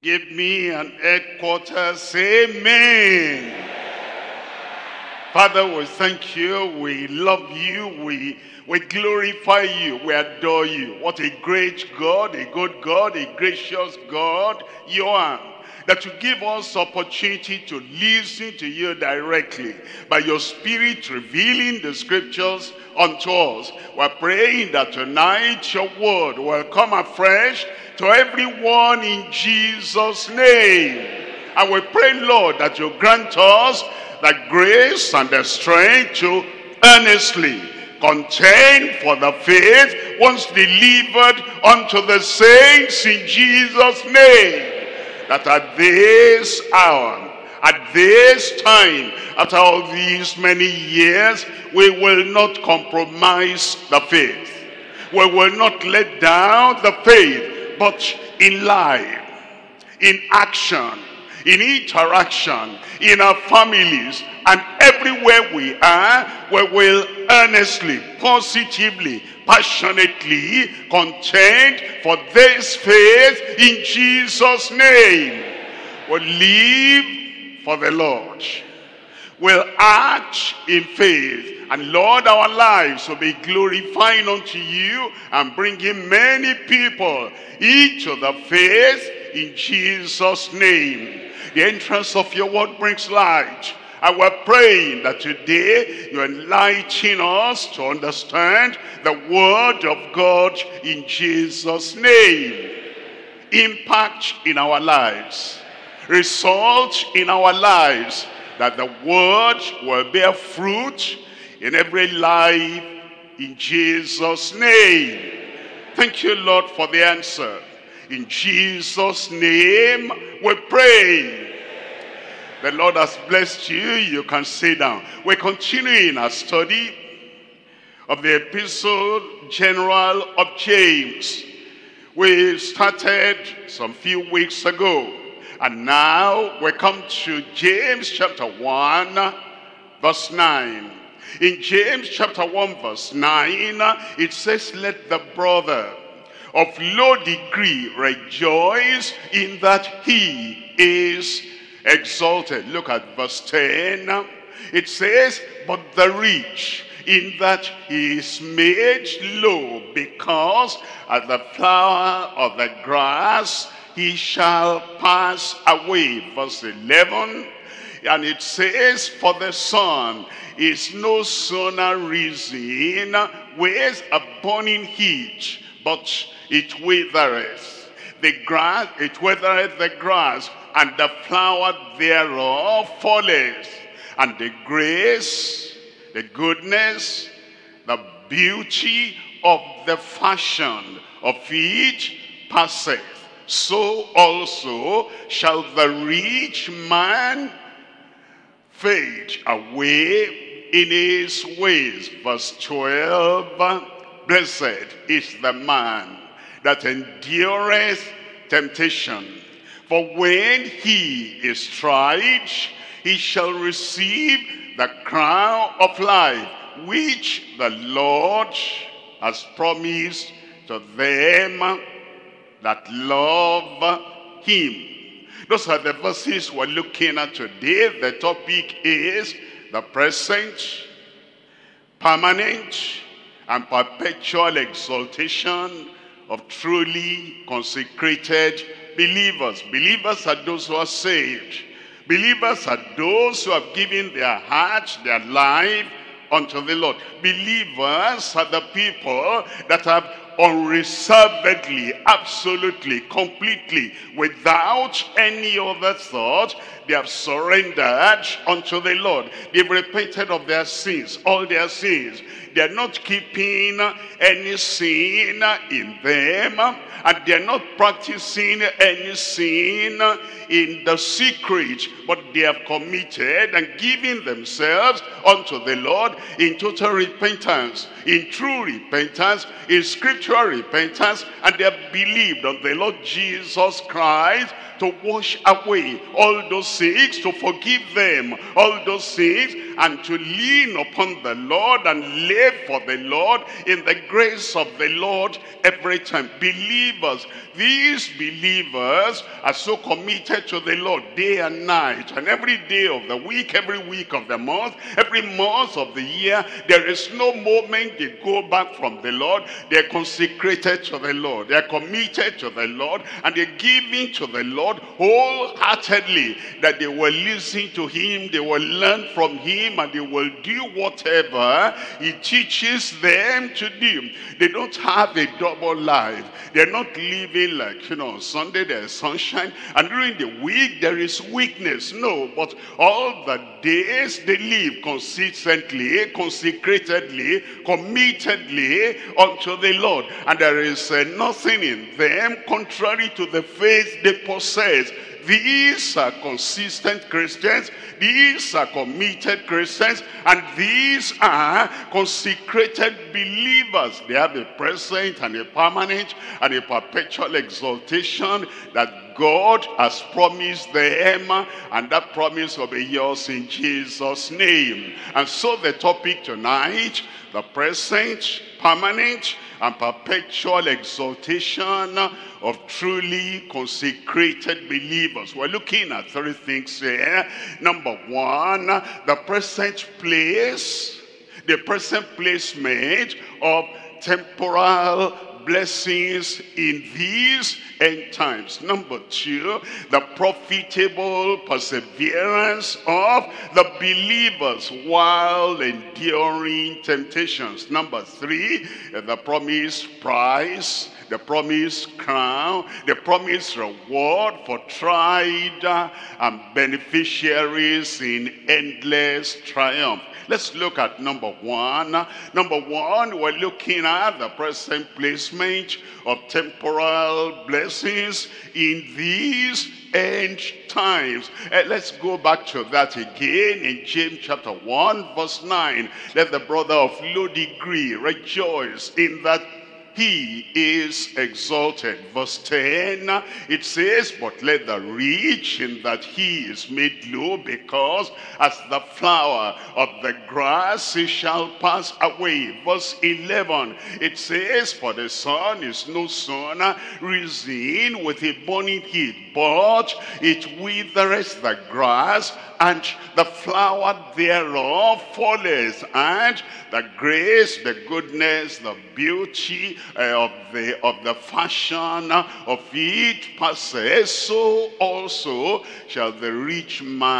Give me an headquarters, amen. Father, we thank you, we love you, we glorify you, we adore you. What a great God, a good God, a gracious God you are. That you give us opportunity to listen to you directly by your Spirit revealing the scriptures unto us. We're praying that tonight your word will come afresh to everyone in Jesus' name. And we pray, Lord, that you grant us the grace and the strength to earnestly contend for the faith once delivered unto the saints in Jesus' name. That at this hour, at this time, after all these many years, we will not compromise the faith. We will not let down the faith, but in life, in action, in interaction, in our families, and everywhere we are, we will earnestly, positively, passionately contend for this faith in Jesus' name. We'll live for the Lord. We'll act in faith. And Lord, our lives will be glorifying unto you and bringing many people into the faith in Jesus' name. The entrance of your word brings light. And we're praying that today you enlighten us to understand the word of God in Jesus' name. Impact in our lives. Result in our lives. That the word will bear fruit in every life in Jesus' name. Thank you, Lord, for the answer. In Jesus' name we pray. The Lord has blessed you. You can sit down. We're continuing our study of the Epistle General of James. We started some few weeks ago. And now we come to James chapter 1, verse 9. In James chapter 1, verse 9, it says, let the brother of low degree rejoice in that he is exalted. Look at verse 10. It says, but the rich in that he is made low, because as the flower of the grass he shall pass away. Verse 11. And it says, for the sun is no sooner risen with a burning heat, but it withereth the grass, it withereth the grass, and the flower thereof falleth, and the grace, the goodness, the beauty of the fashion of it passeth. So also shall the rich man fade away in his ways. Verse 12, blessed is the man that endureth temptation. For when he is tried, he shall receive the crown of life, which the Lord has promised to them that love him. Those are the verses we're looking at today. The topic is the present, permanent, and perpetual exaltation of truly consecrated believers. Believers are those who are saved. Believers are those who have given their heart, their life unto the Lord. Believers are the people that have unreservedly, absolutely, completely, without any other thought, they have surrendered unto the Lord. They've repented of their sins, all their sins. They're not keeping any sin in them, and they're not practicing any sin in the secret, but they have committed and given themselves unto the Lord in total repentance, in true repentance, in scriptural repentance, and they have believed on the Lord Jesus Christ to wash away all those sins, to forgive them all those sins, and to lean upon the Lord and live for the Lord in the grace of the Lord every time. Believers, these believers are so committed to the Lord day and night, and every day of the week, every week of the month, every month of the year. There is no moment they go back from the Lord. They're consecrated to the Lord, they're committed to the Lord, and they're giving to the Lord wholeheartedly, that they will listen to him, they will learn from him, and they will do whatever he teaches them to do. They don't have a double life. They're not living like, on Sunday there's sunshine, and during the week there is weakness. No, but all the days they live consistently, consecratedly, committedly unto the Lord. And there is nothing in them contrary to the faith they possess. These are consistent Christians, these are committed Christians, and these are consecrated believers. They have a present and a permanent and a perpetual exaltation that God has promised them, and that promise will be yours in Jesus' name. And so the topic tonight, the present, permanent, and perpetual exaltation of truly consecrated believers. We're looking at three things here. Number one, the present place, the present placement of temporal blessings in these end times. Number two, the profitable perseverance of the believers while enduring temptations. Number three, the promised prize, the promised crown, the promised reward for tried and beneficiaries in endless triumph. Let's look at number one. Number one, we're looking at the present placement of temporal blessings in these end times. Let's go back to that again in James chapter 1 verse 9. Let the brother of low degree rejoice in that he is exalted. Verse 10, it says, but let the rich in that he is made low, because as the flower of the grass he shall pass away. Verse 11, it says, for the sun is no sooner risen with a burning heat, but it withereth the grass, and the flower thereof falleth, and the grace, the goodness, the beauty of the fashion of it passes. So also shall the rich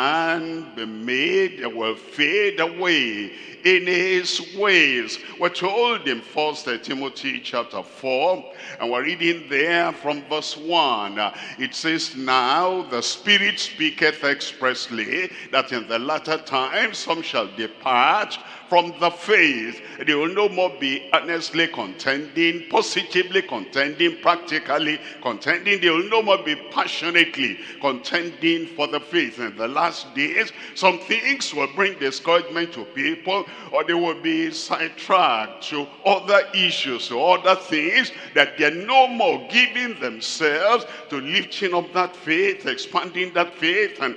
man be made, will fade away in his ways. We're told in 1 Timothy chapter 4, and we're reading there from verse 1. It says, now the Spirit speaketh expressly that in the latter times some shall depart from the faith. They will no more be earnestly contending, positively contending, practically contending. They will no more be passionately contending for the faith. In the last days, some things will bring discouragement to people, or they will be sidetracked to other issues, to other things, that they're no more giving themselves to lifting up that faith, expanding that faith, and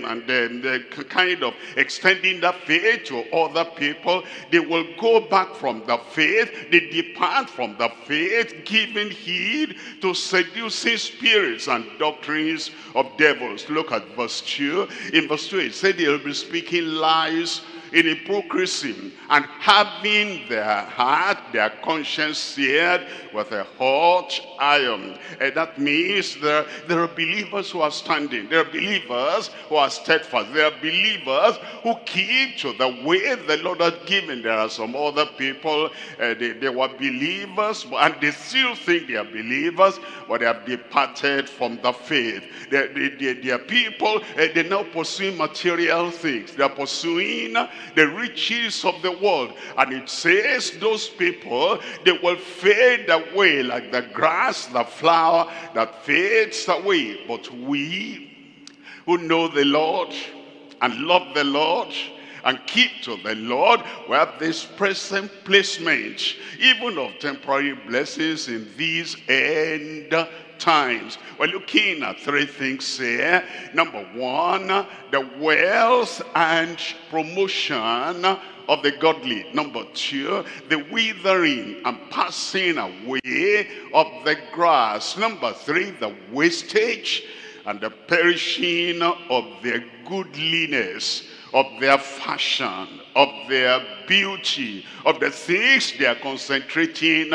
kind of extending that faith to other people. They will go back from the faith, they depart from the faith, giving heed to seducing spirits and doctrines of devils. Look at verse 2. In verse 2 it said they'll be speaking lies in hypocrisy, and having their heart, their conscience seared with a hot iron. And that means there are believers who are standing. There are believers who are steadfast. There are believers who keep to the way the Lord has given. There are some other people, they were believers, and they still think they are believers, but they have departed from the faith. They are people, they're now pursuing material things. They are pursuing the riches of the world, and it says those people, they will fade away like the grass, the flower that fades away. But we who know the Lord and love the Lord and keep to the Lord, we have this present placement, even of temporary blessings in these end times. We're looking at three things here. Number one, the wealth and promotion of the godly. Number two, the withering and passing away of the grass. Number three, the wastage and the perishing of their goodliness, of their fashion, of their beauty, of the things they are concentrating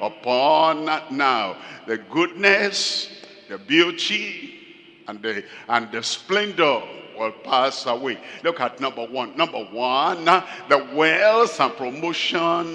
upon now. The goodness, the beauty, and the splendor will pass away. Look at number one. Number one, the wealth and promotion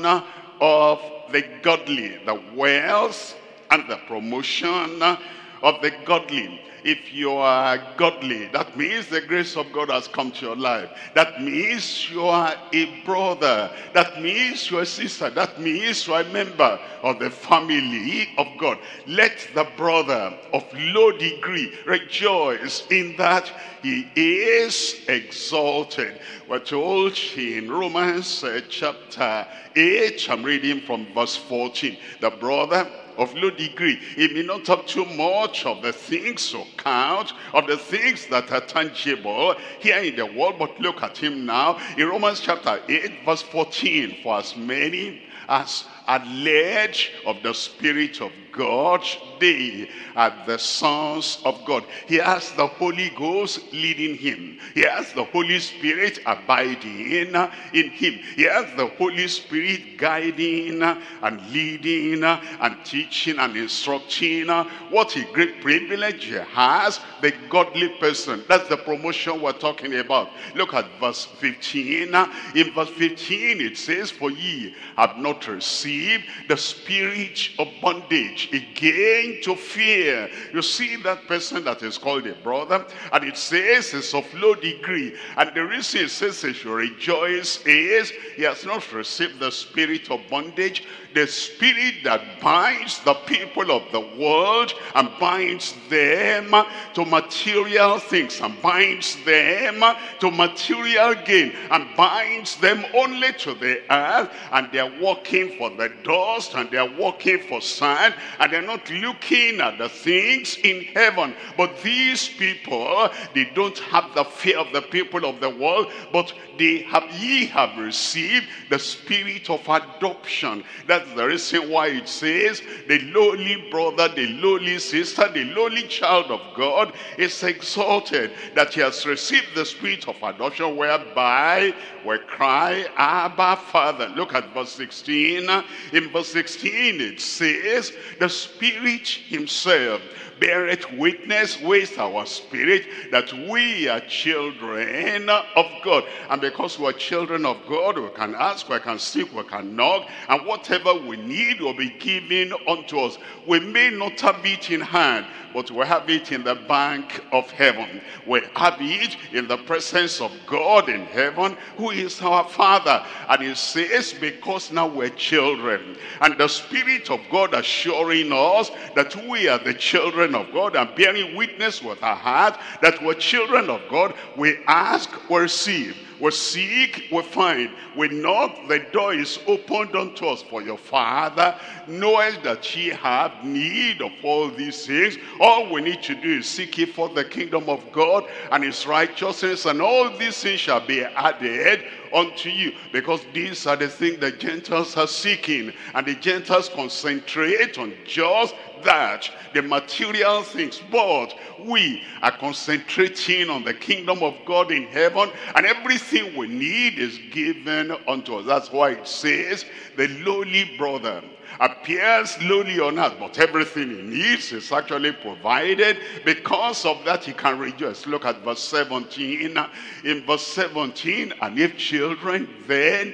of the godly. The wealth and the promotion of the godly. If you are godly, that means the grace of God has come to your life. That means you are a brother. That means you are a sister. That means you are a member of the family of God. Let the brother of low degree rejoice in that he is exalted. We're told in Romans chapter 8, I'm reading from verse 14. The brother of low degree, he may not have too much of the things to count, of the things that are tangible here in the world, but look at him now in Romans chapter 8 verse 14. For as many as are led of the Spirit of God, they are the sons of God. He has the Holy Ghost leading him. He has the Holy Spirit abiding in him. He has the Holy Spirit guiding and leading and teaching and instructing. What a great privilege he has, the godly person. That's the promotion we're talking about. Look at verse 15. In verse 15 it says, for ye have not received the spirit of bondage again to fear. You see that person that is called a brother, and it says it's of low degree, and the reason it says he should rejoice is he has not received the spirit of bondage, the spirit that binds the people of the world and binds them to material things and binds them to material gain and binds them only to the earth, and they're working for the dust and they're working for sand, and they're not looking at the things in heaven. But these people, they don't have the fear of the people of the world, but ye have received the spirit of adoption. That's the reason why it says the lowly brother, the lowly sister, the lowly child of God is exalted, that he has received the spirit of adoption, whereby we cry, Abba, Father. Look at verse 16. In verse 16 it says, the Spirit himself beareth witness with our spirit that we are children of God. And because we are children of God, we can ask, we can seek, we can knock, and whatever we need will be given unto us. We may not have it in hand, but we have it in the bank of heaven. We have it in the presence of God in heaven, who is our Father. And it says, because now we're children, and the Spirit of God assuring us that we are the children of God and bearing witness with our heart that we're children of God, we ask, we receive. We seek, we find. We knock, the door is opened unto us. For your Father knoweth that ye have need of all these things. All we need to do is seek ye for the kingdom of God and his righteousness, and all these things shall be added unto you. Because these are the things the Gentiles are seeking, and the Gentiles concentrate on just that, the material things. But we are concentrating on the kingdom of God in heaven, and everything we need is given unto us. That's why it says the lowly brother appears lowly on earth, but everything he needs is actually provided. Because of that, he can rejoice. Look at verse 17. In verse 17, and if children, then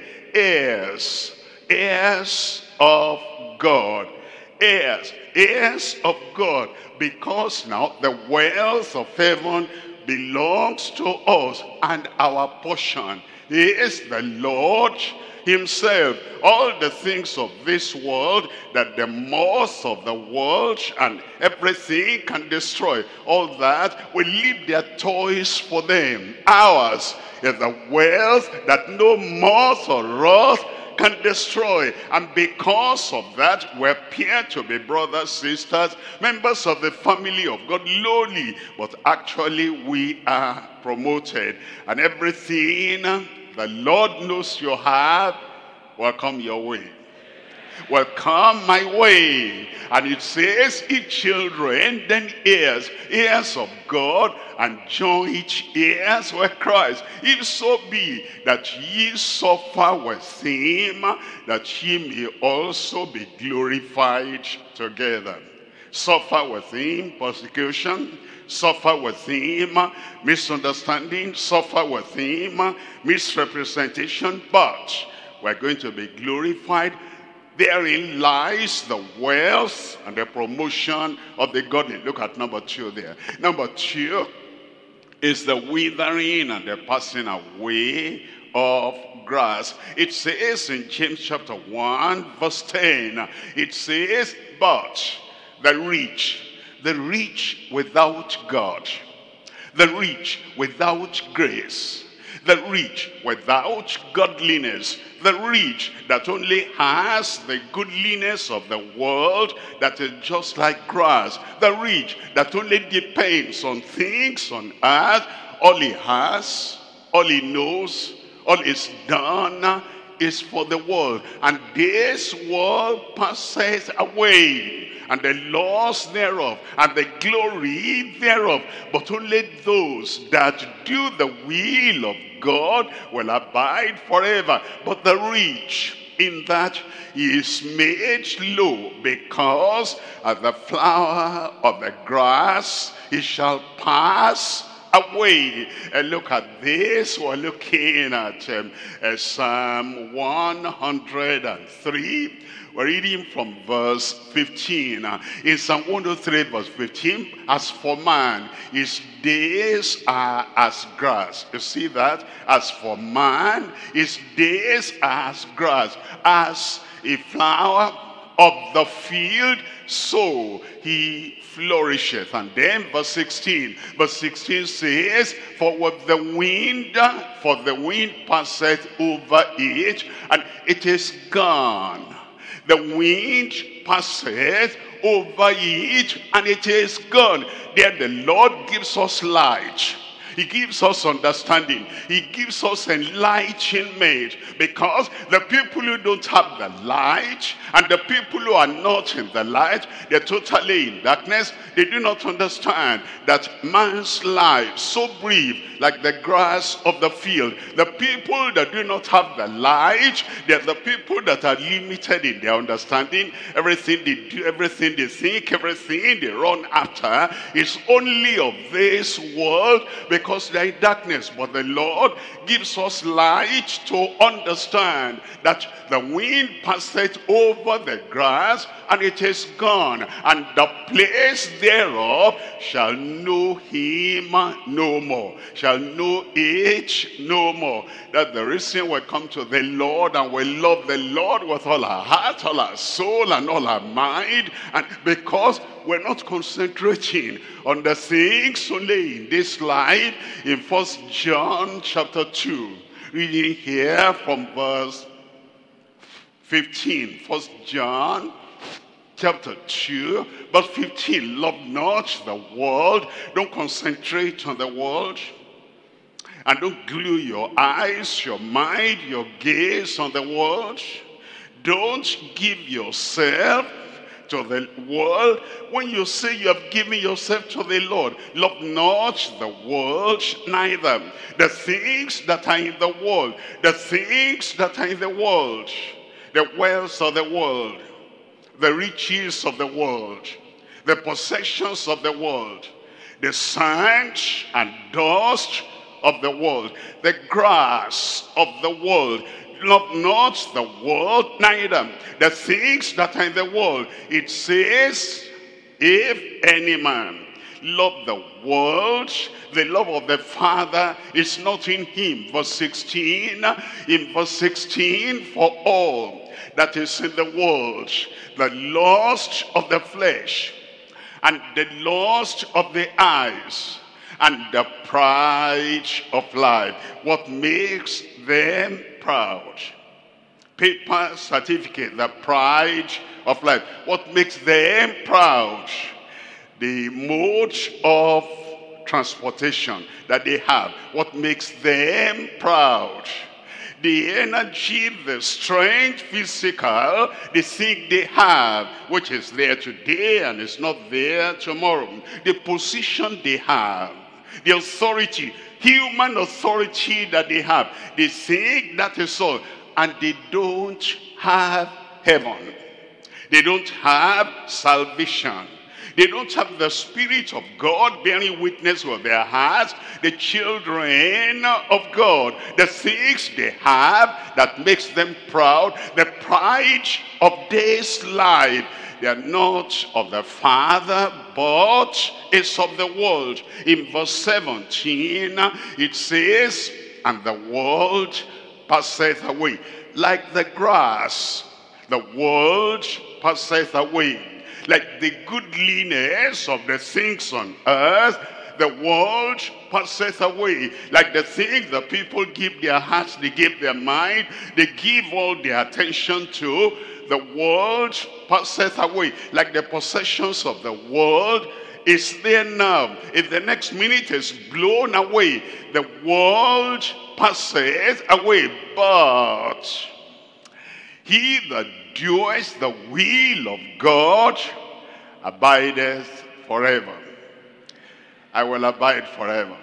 heirs of God. Heirs of God. Because now the wealth of heaven belongs to us, and our portion is the Lord himself. All the things of this world that the moth of the world and everything can destroy, all that will leave their toys for them. Ours is the wealth that no moth or rust can destroy. And because of that, we appear to be brothers, sisters, members of the family of God, lowly, but actually we are promoted. And everything the Lord knows you have will come your way, will come my way. And it says, ye children, then heirs of God, and joint heirs with Christ, if so be that ye suffer with him, that ye may also be glorified together. Suffer with him persecution, suffer with him misunderstanding, suffer with him misrepresentation, but we're going to be glorified. Therein lies the wealth and the promotion of the godly. Look at number 2 there. Number 2 is the withering and the passing away of grass. It says in James chapter 1 verse 10, it says, but the rich without God, the rich without grace, the rich without godliness, the rich that only has the goodliness of the world that is just like grass, the rich that only depends on things on earth, all he has, all he knows, all is done is for the world. And this world passes away, and the loss thereof, and the glory thereof. But only those that do the will of God will abide forever. But the rich in that he is made low, because as the flower of the grass he shall pass away. And look at this. We're looking at Psalm 103. We're reading from verse 15. In Psalm 103 verse 15, as for man, his days are as grass. You see that? As for man, his days are as grass, as a flower of the field, so he flourisheth. And then verse 16 says, for the wind passeth over it, and it is gone. The wind passeth over it, and it is gone. There the Lord gives us light. He gives us understanding. He gives us enlightenment, because the people who don't have the light and the people who are not in the light, they're totally in darkness. They do not understand that man's life so brief, like the grass of the field. The people that do not have the light, they're the people that are limited in their understanding. Everything they do, everything they think, everything they run after is only of this world, because they're in darkness. But the Lord gives us light to understand that the wind passeth over the grass, and it is gone, and the place thereof shall know him no more, shall know it no more. That's the reason we come to the Lord, and we love the Lord with all our heart, all our soul, and all our mind. And because we're not concentrating on the things only in this life. In 1 John chapter 2, reading here from verse 15. 1 John chapter 2, verse 15. Love not the world. Don't concentrate on the world. And don't glue your eyes, your mind, your gaze on the world. Don't give yourself to the world. When you say you have given yourself to the Lord, love not the world, neither the things that are in the world. The things that are in the world, the wealth of the world, the riches of the world, the possessions of the world, the sand and dust of the world, the grass of the world. Love not the world, neither the things that are in the world. It says, if any man love the world, the love of the Father is not in him. Verse 16, in verse 16, for all that is in the world, the lust of the flesh, and the lust of the eyes, and the pride of life, what makes them proud, paper certificate, the pride of life. What makes them proud? The mode of transportation that they have. What makes them proud? The energy, the strength, physical, the thing they have, which is there today and is not there tomorrow. The position they have, the authority, human authority that they have. They think that is all. And they don't have heaven. They don't have salvation. They don't have the Spirit of God bearing witness with their hearts. The children of God, the things they have that makes them proud, the pride of this life. They are not of the Father, but is of the world. In verse 17, it says, and the world passeth away. Like the grass, the world passeth away. Like the goodliness of the things on earth, the world passeth away. Like the things the people give their hearts, they give their mind, they give all their attention to, the world passeth away. Like the possessions of the world is there now. If the next minute is blown away, the world passeth away. But he that doeth the will of God abideth forever. I will abide forever.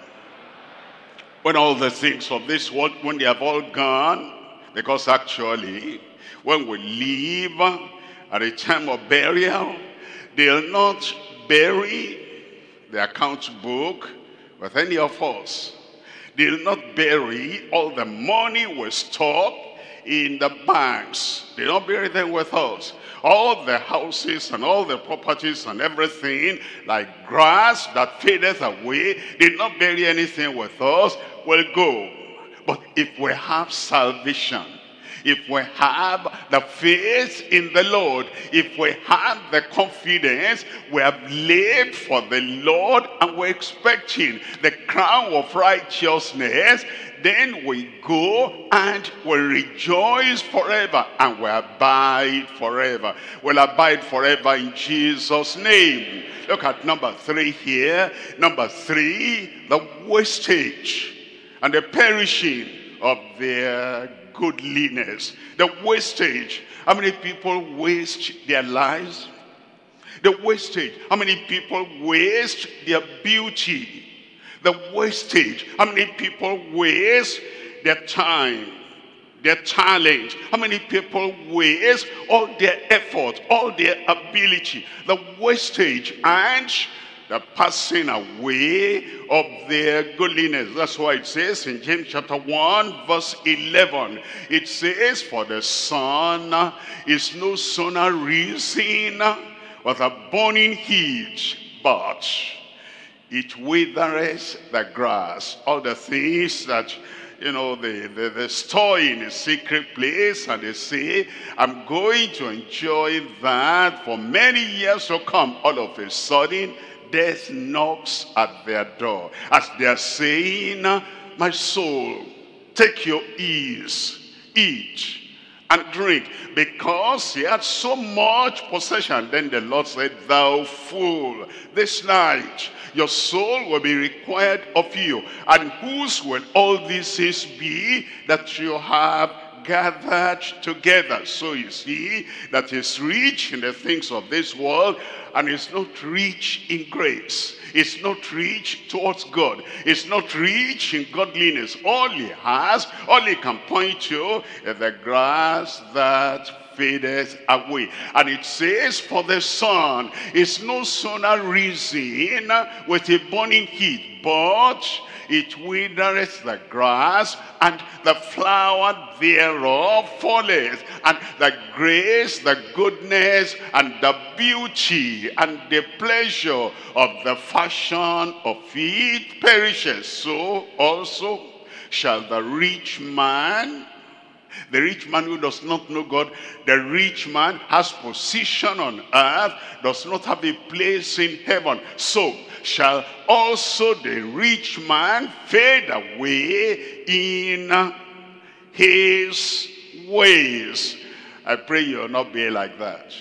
When all the things of this world, when they have all gone, because actually, when we leave at the time of burial, they'll not bury the account book with any of us. They'll not bury all the money we stored in the banks. They don't bury them with us. All the houses and all the properties and everything, like grass that fadeth away, they not bury anything with us, will go. But if we have salvation, if we have the faith in the Lord, if we have the confidence, we have lived for the Lord and we're expecting the crown of righteousness, then we go and we rejoice forever and we abide forever. We'll abide forever in Jesus' name. Look at number 3 here. Number 3, the wastage and the perishing of their goodliness. The wastage. How many people waste their lives? The wastage. How many people waste their beauty? The wastage. How many people waste their time, their talent? How many people waste all their effort, all their ability? The wastage and the passing away of their goodliness. That's why it says in James chapter 1 verse 11, it says, for the sun is no sooner risen with a burning heat, but it withereth the grass. All the things that, you know, they store in a secret place, and they say, I'm going to enjoy that for many years to come. All of a sudden, death knocks at their door. As they are saying, my soul, take your ease, eat and drink, because he had so much possession. Then the Lord said, thou fool, this night your soul will be required of you. And whose will all these things be that you have gathered together? So you see that is rich in the things of this world, and is not rich in grace. It's not rich towards God. It's not rich in godliness. All he has, all he can point to, is the grass that fadeth away. And it says, for the sun is no sooner risen with a burning heat, but it withereth the grass, and the flower thereof falleth, and the grace, the goodness, and the beauty, and the pleasure of the fashion of it perishes. So also shall the rich man who does not know God, the rich man has position on earth, does not have a place in heaven. So shall also the rich man fade away in his ways. I pray you will not be like that.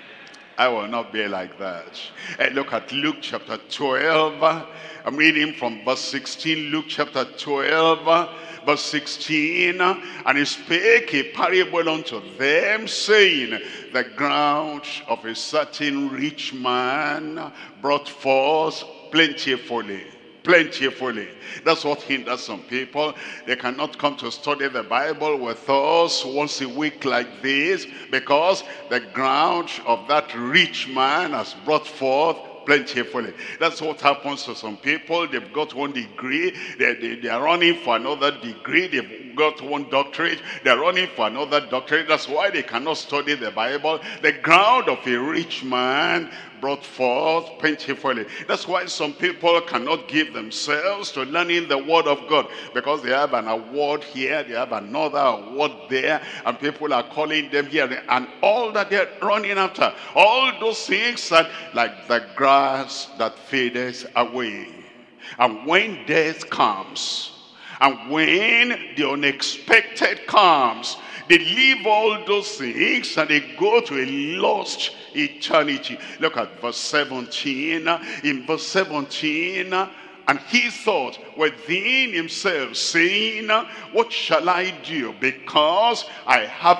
I will not be like that. Look at Luke chapter 12. I'm reading from verse 16. Luke chapter 12, verse 16. And he spake a parable unto them, saying, the ground of a certain rich man brought forth plentifully. Plentifully. That's what hinders some people. They cannot come to study the Bible with us once a week like this, because the ground of that rich man has brought forth plentifully. That's what happens to some people. They've got one degree, they are running for another degree. They've got one doctorate, they're running for another doctorate. That's why they cannot study the Bible. The ground of a rich man brought forth plentifully. That's why some people cannot give themselves to learning the word of God, because they have an award here, they have another award there, and people are calling them here, and all that they're running after, all those things that like the grass that fadeth away. And when death comes, and when the unexpected comes, they leave all those things and they go to a lost eternity. Look at verse 17. In verse 17, and he thought within himself, saying, what shall I do? Because I have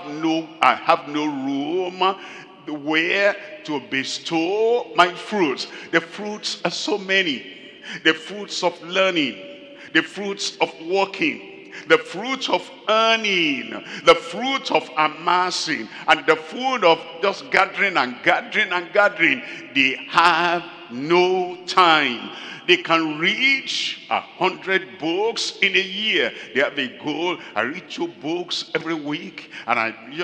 no room where to bestow my fruits. The fruits are so many. The fruits of learning, the fruits of working, the fruit of earning, the fruit of amassing, and the fruit of just gathering and gathering and gathering. They have no time. They can read 100 books in a year. They have a goal. I read 2 books every week, and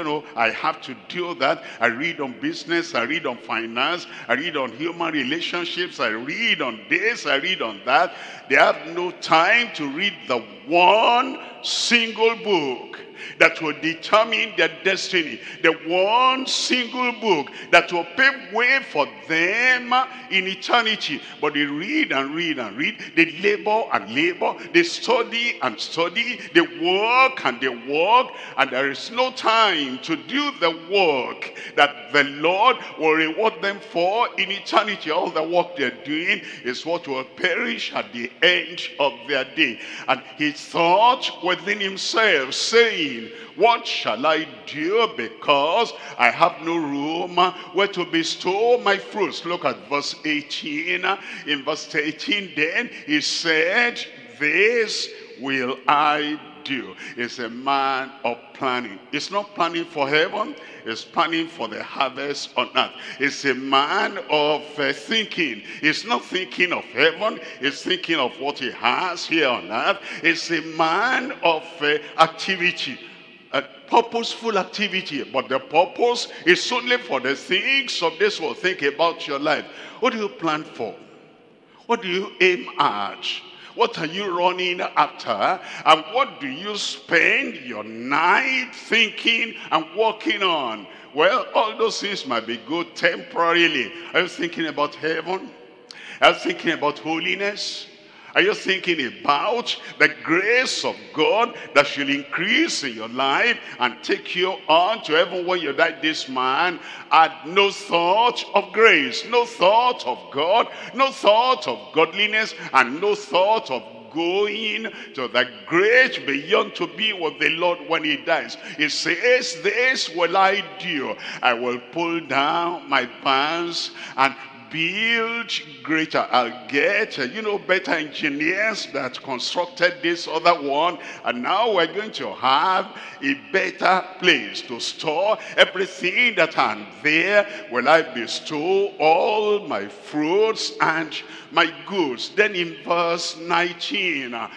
I have to do that. I read on business, I read on finance, I read on human relationships, I read on this, I read on that. They have no time to read the one single book that will determine their destiny. The one single book that will pave way for them in eternity. But they read and read and read. They labor and labor. They study and study. They work and they work. And there is no time to do the work that the Lord will reward them for in eternity. All the work they're doing is what will perish at the end of their day. And he thought within himself, saying, what shall I do? Because I have no room where to bestow my fruits. Look at verse 18. In verse 18 then he said, this will I do. It's a man of planning. It's not planning for heaven, it's planning for the harvest on earth. It's a man of thinking. It's not thinking of heaven, it's thinking of what he has here on earth. It's a man of activity, purposeful activity. But the purpose is only for the things of this world. Think about your life. What do you plan for? What do you aim at? What are you running after? And what do you spend your night thinking and working on? Well, all those things might be good temporarily. Are you thinking about heaven? Are you thinking about holiness? Are you thinking about the grace of God that should increase in your life and take you on to heaven when you die? This man had no thought of grace, no thought of God, no thought of godliness, and no thought of going to the great beyond to be with the Lord when he dies. He says, this will I do. I will pull down my pants and build greater. I'll get better engineers that constructed this other one, and now we're going to have a better place to store everything that I'm there. Will I bestow all my fruits and my goods? Then in verse 19, and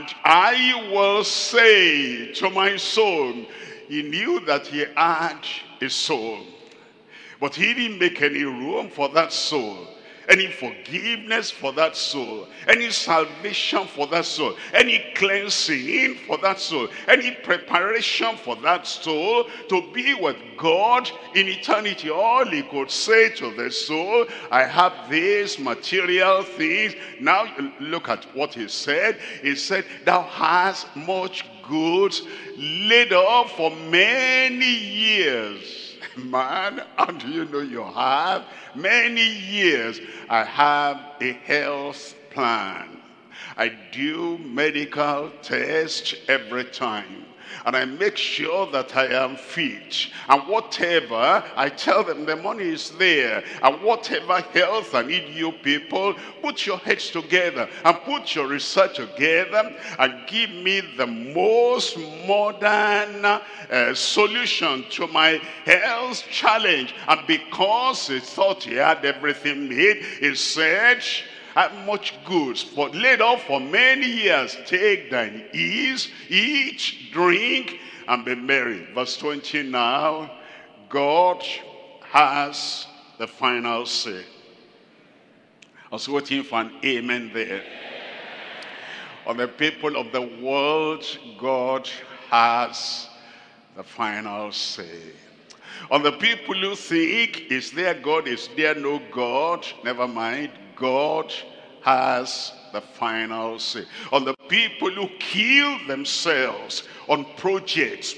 I will say to my soul. He knew that he had a soul, but he didn't make any room for that soul. any forgiveness for that soul, any salvation for that soul, any cleansing for that soul, any preparation for that soul to be with God in eternity. All he could say to the soul, I have these material things. Now look at what he said. He said, thou hast much goods laid up for many years. Man, how do you know you have many years? I have a health plan. I do medical tests every time, and I make sure that I am fit. And whatever, I tell them the money is there. And whatever health I need, you people, put your heads together and put your research together and give me the most modern solution to my health challenge. And because he thought he had everything made, he said, have much goods for laid up for many years. Take thine ease, eat, drink, and be merry. Verse 20 now. God has the final say. I was waiting for an amen there. On the people of the world, God has the final say. On the people who think, is there God, is there no God? Never mind. God has the final say. On the people who kill themselves on projects,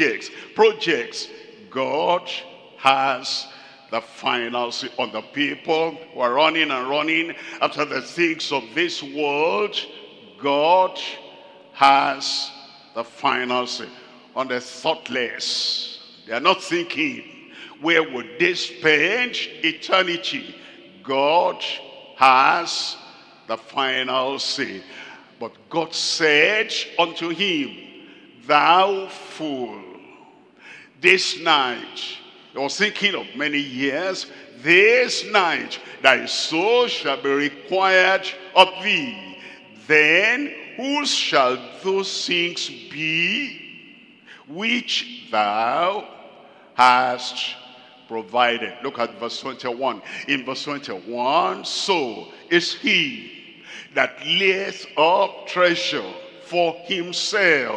God has the final say. On the people who are running and running after the things of this world, God has the final say. On the thoughtless, they are not thinking, where would they spend eternity? God has the final say. But God said unto him, thou fool, this night, he was thinking of many years, this night thy soul shall be required of thee. Then whose shall those things be which thou hast provided? Look at verse 21. In verse 21, so is he that layeth up treasure for himself,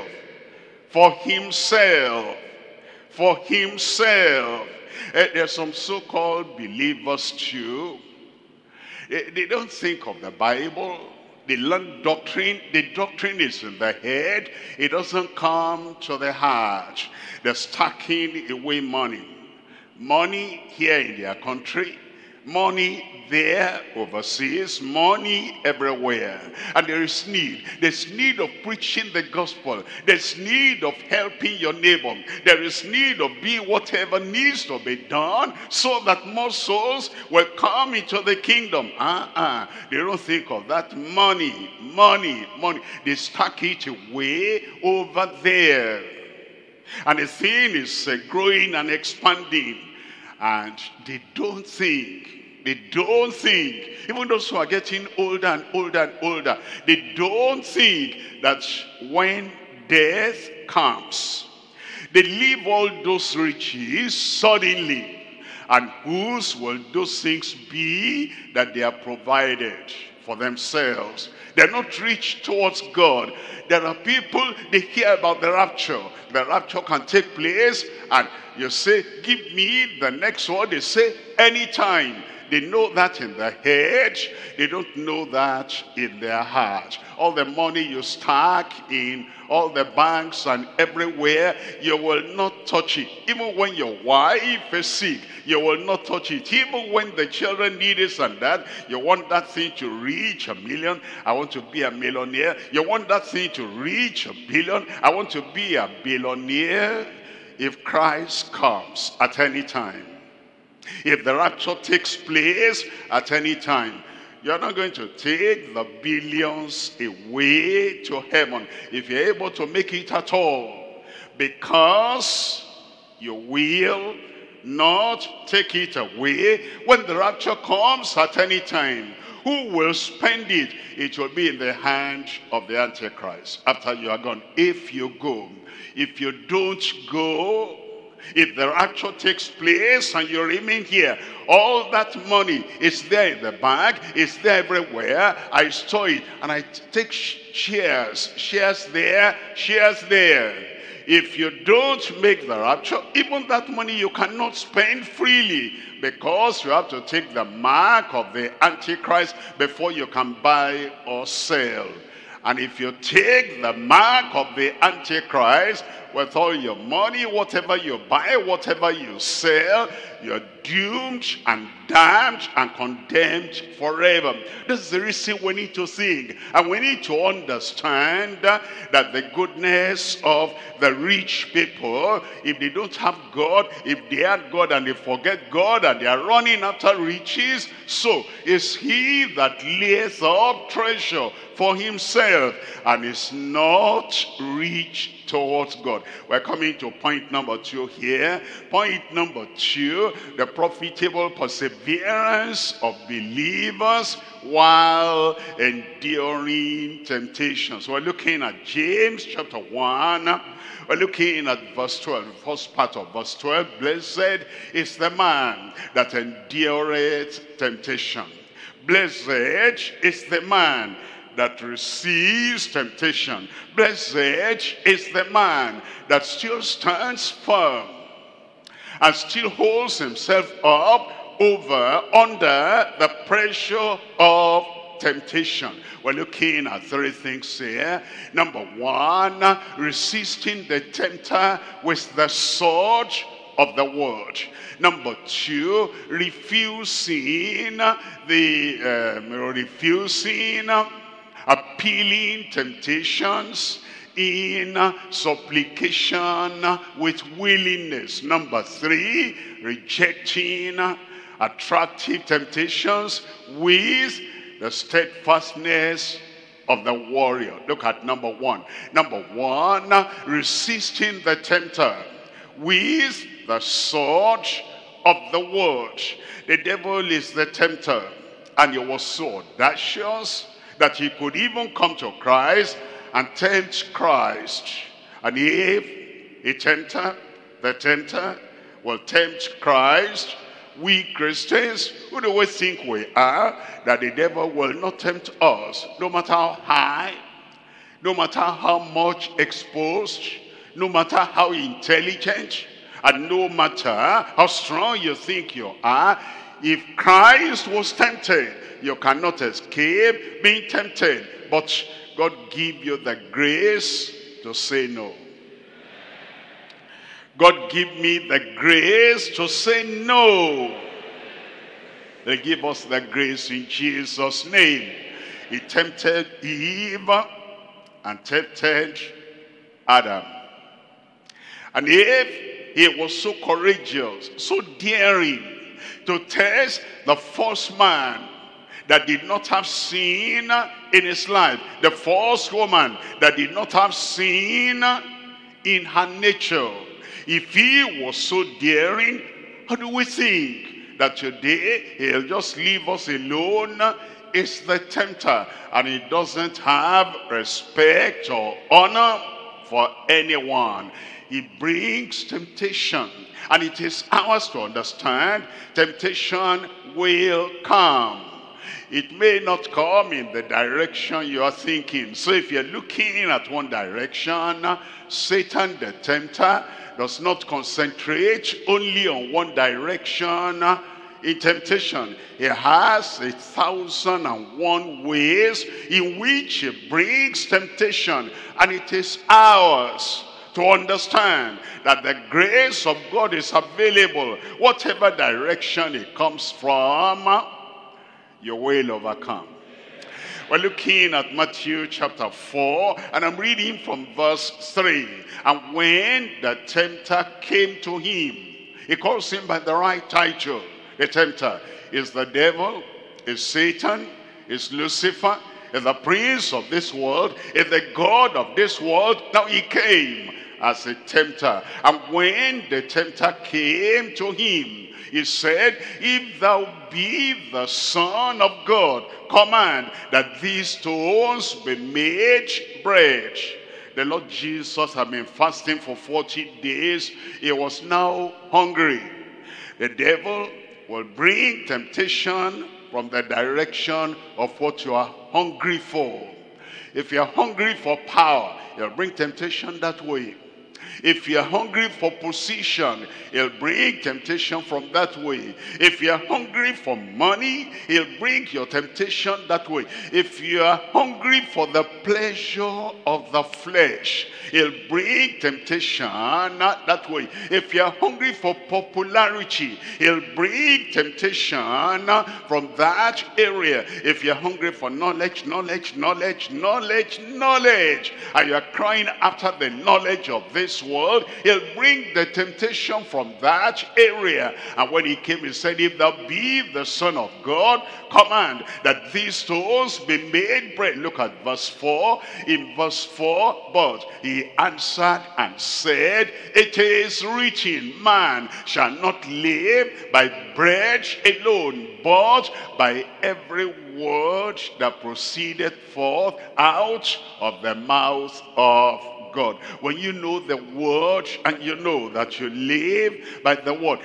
There's some so-called believers too. They don't think of the Bible. They learn doctrine. The doctrine is in the head. It doesn't come to the heart. They're stacking away money. Money here in their country, money there overseas, money everywhere. And there is need. There's need of preaching the gospel. There's need of helping your neighbor. There is need of doing whatever needs to be done so that more souls will come into the kingdom. They don't think of that money. They stack it away over there. And the thing is growing and expanding. And they don't think, even those who are getting older and older, they don't think that when death comes, they leave all those riches suddenly. And whose will those things be that they are provided for themselves? They're not rich towards God. There are people, they hear about the rapture. The rapture can take place, and you say, give me the next one. They say, anytime. They know that in their head. They don't know that in their heart. All the money you stack in all the banks and everywhere, you will not touch it. Even when your wife is sick, you will not touch it. Even when the children need this and that, you want that thing to reach 1 million. I want to be a millionaire. You want that thing to reach 1 billion. I want to be a billionaire. If Christ comes at any time, if the rapture takes place at any time, you're not going to take the billions away to heaven if you're able to make it at all, because you will not take it away. When the rapture comes at any time, who will spend it? It will be in the hand of the Antichrist after you are gone. If you go, if you don't go, If the rapture takes place and you remain here, all that money is there in the bag, it's there everywhere. I store it and I take shares there, shares there. If you don't make the rapture, even that money you cannot spend freely, because you have to take the mark of the Antichrist before you can buy or sell. And if you take the mark of the Antichrist with all your money, whatever you buy, whatever you sell, you're doomed and damned and condemned forever. This is the reason we need to think. And we need to understand that the goodness of the rich people, if they don't have God, if they had God and they forget God and they are running after riches, so is he that layeth up treasure for himself and is not rich towards God. We're coming to point number 2 here. Point number 2, the profitable perseverance of believers while enduring temptations. We're looking at James chapter 1. We're looking at verse 12, the first part of verse 12. Blessed is the man that endureth temptation. Blessed is the man that receives temptation. Blessed is the man that still stands firm and still holds himself up under the pressure of temptation. We're looking at 3 things here. Number 1, resisting the tempter with the sword of the word. Number 2, refusing appealing temptations in supplication with willingness. Number 3, rejecting attractive temptations with the steadfastness of the warrior. Look at number 1. Number 1, resisting the tempter with the sword of the word. The devil is the tempter, and he was so audacious that he could even come to Christ and tempt Christ. And if a tempter, the tempter, will tempt Christ, we Christians, who do we think we are, that the devil will not tempt us, no matter how high, no matter how much exposed, no matter how intelligent, and no matter how strong you think you are. If Christ was tempted, you cannot escape being tempted. But God give you the grace to say no. God give me the grace to say no. They give us the grace in Jesus' name. He tempted Eve and tempted Adam. And if he was so courageous, so daring to test the first man that did not have sin in his life, the first woman that did not have sin in her nature, if he was so daring, how do we think that today he'll just leave us alone? Is the tempter, and he doesn't have respect or honor for anyone. He brings temptation, and it is ours to understand temptation will come. It may not come in the direction you are thinking. So if you're looking at one direction, Satan the tempter does not concentrate only on one direction in temptation. He has 1,001 ways in which he brings temptation, and it is ours to understand that the grace of God is available. Whatever direction it comes from, you will overcome. We're looking at Matthew chapter 4, and I'm reading from verse 3. And when the tempter came to him, he calls him by the right title. The tempter is the devil, is Satan, is Lucifer, is the prince of this world, is the god of this world. Now he came as a tempter. And when the tempter came to him, he said, if thou be the Son of God, command that these stones be made bread. The Lord Jesus had been fasting for 40 days. He was now hungry. The devil will bring temptation from the direction of what you are hungry for. If you're hungry for power, he'll bring temptation that way. If you're hungry for position, he'll bring temptation from that way. If you're hungry for money, he'll bring your temptation that way. If you're hungry for the pleasure of the flesh, he'll bring temptation that way. If you're hungry for popularity, he'll bring temptation from that area. If you're hungry for knowledge, and you're crying after the knowledge of this world, he'll bring the temptation from that area. And when he came, he said, if thou be the Son of God, command that these stones be made bread. Look at verse 4. In verse 4, but he answered and said, it is written, man shall not live by bread alone, but by every word that proceedeth forth out of the mouth of God. When you know the word and you know that you live by the word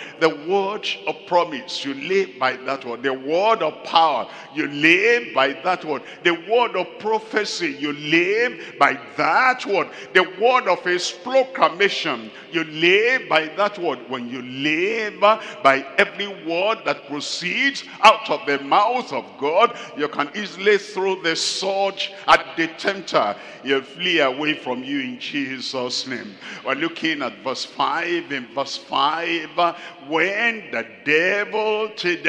of promise, you live by that word. The word of power, you live by that word. The word of prophecy, you live by that word. The word of his proclamation, you live by that word. When you live by every word that proceeds out of the mouth of God, you can easily throw the sword at the tempter. He'll flee away from you in Jesus' name. We're looking at verse 5. In verse 5, when the devil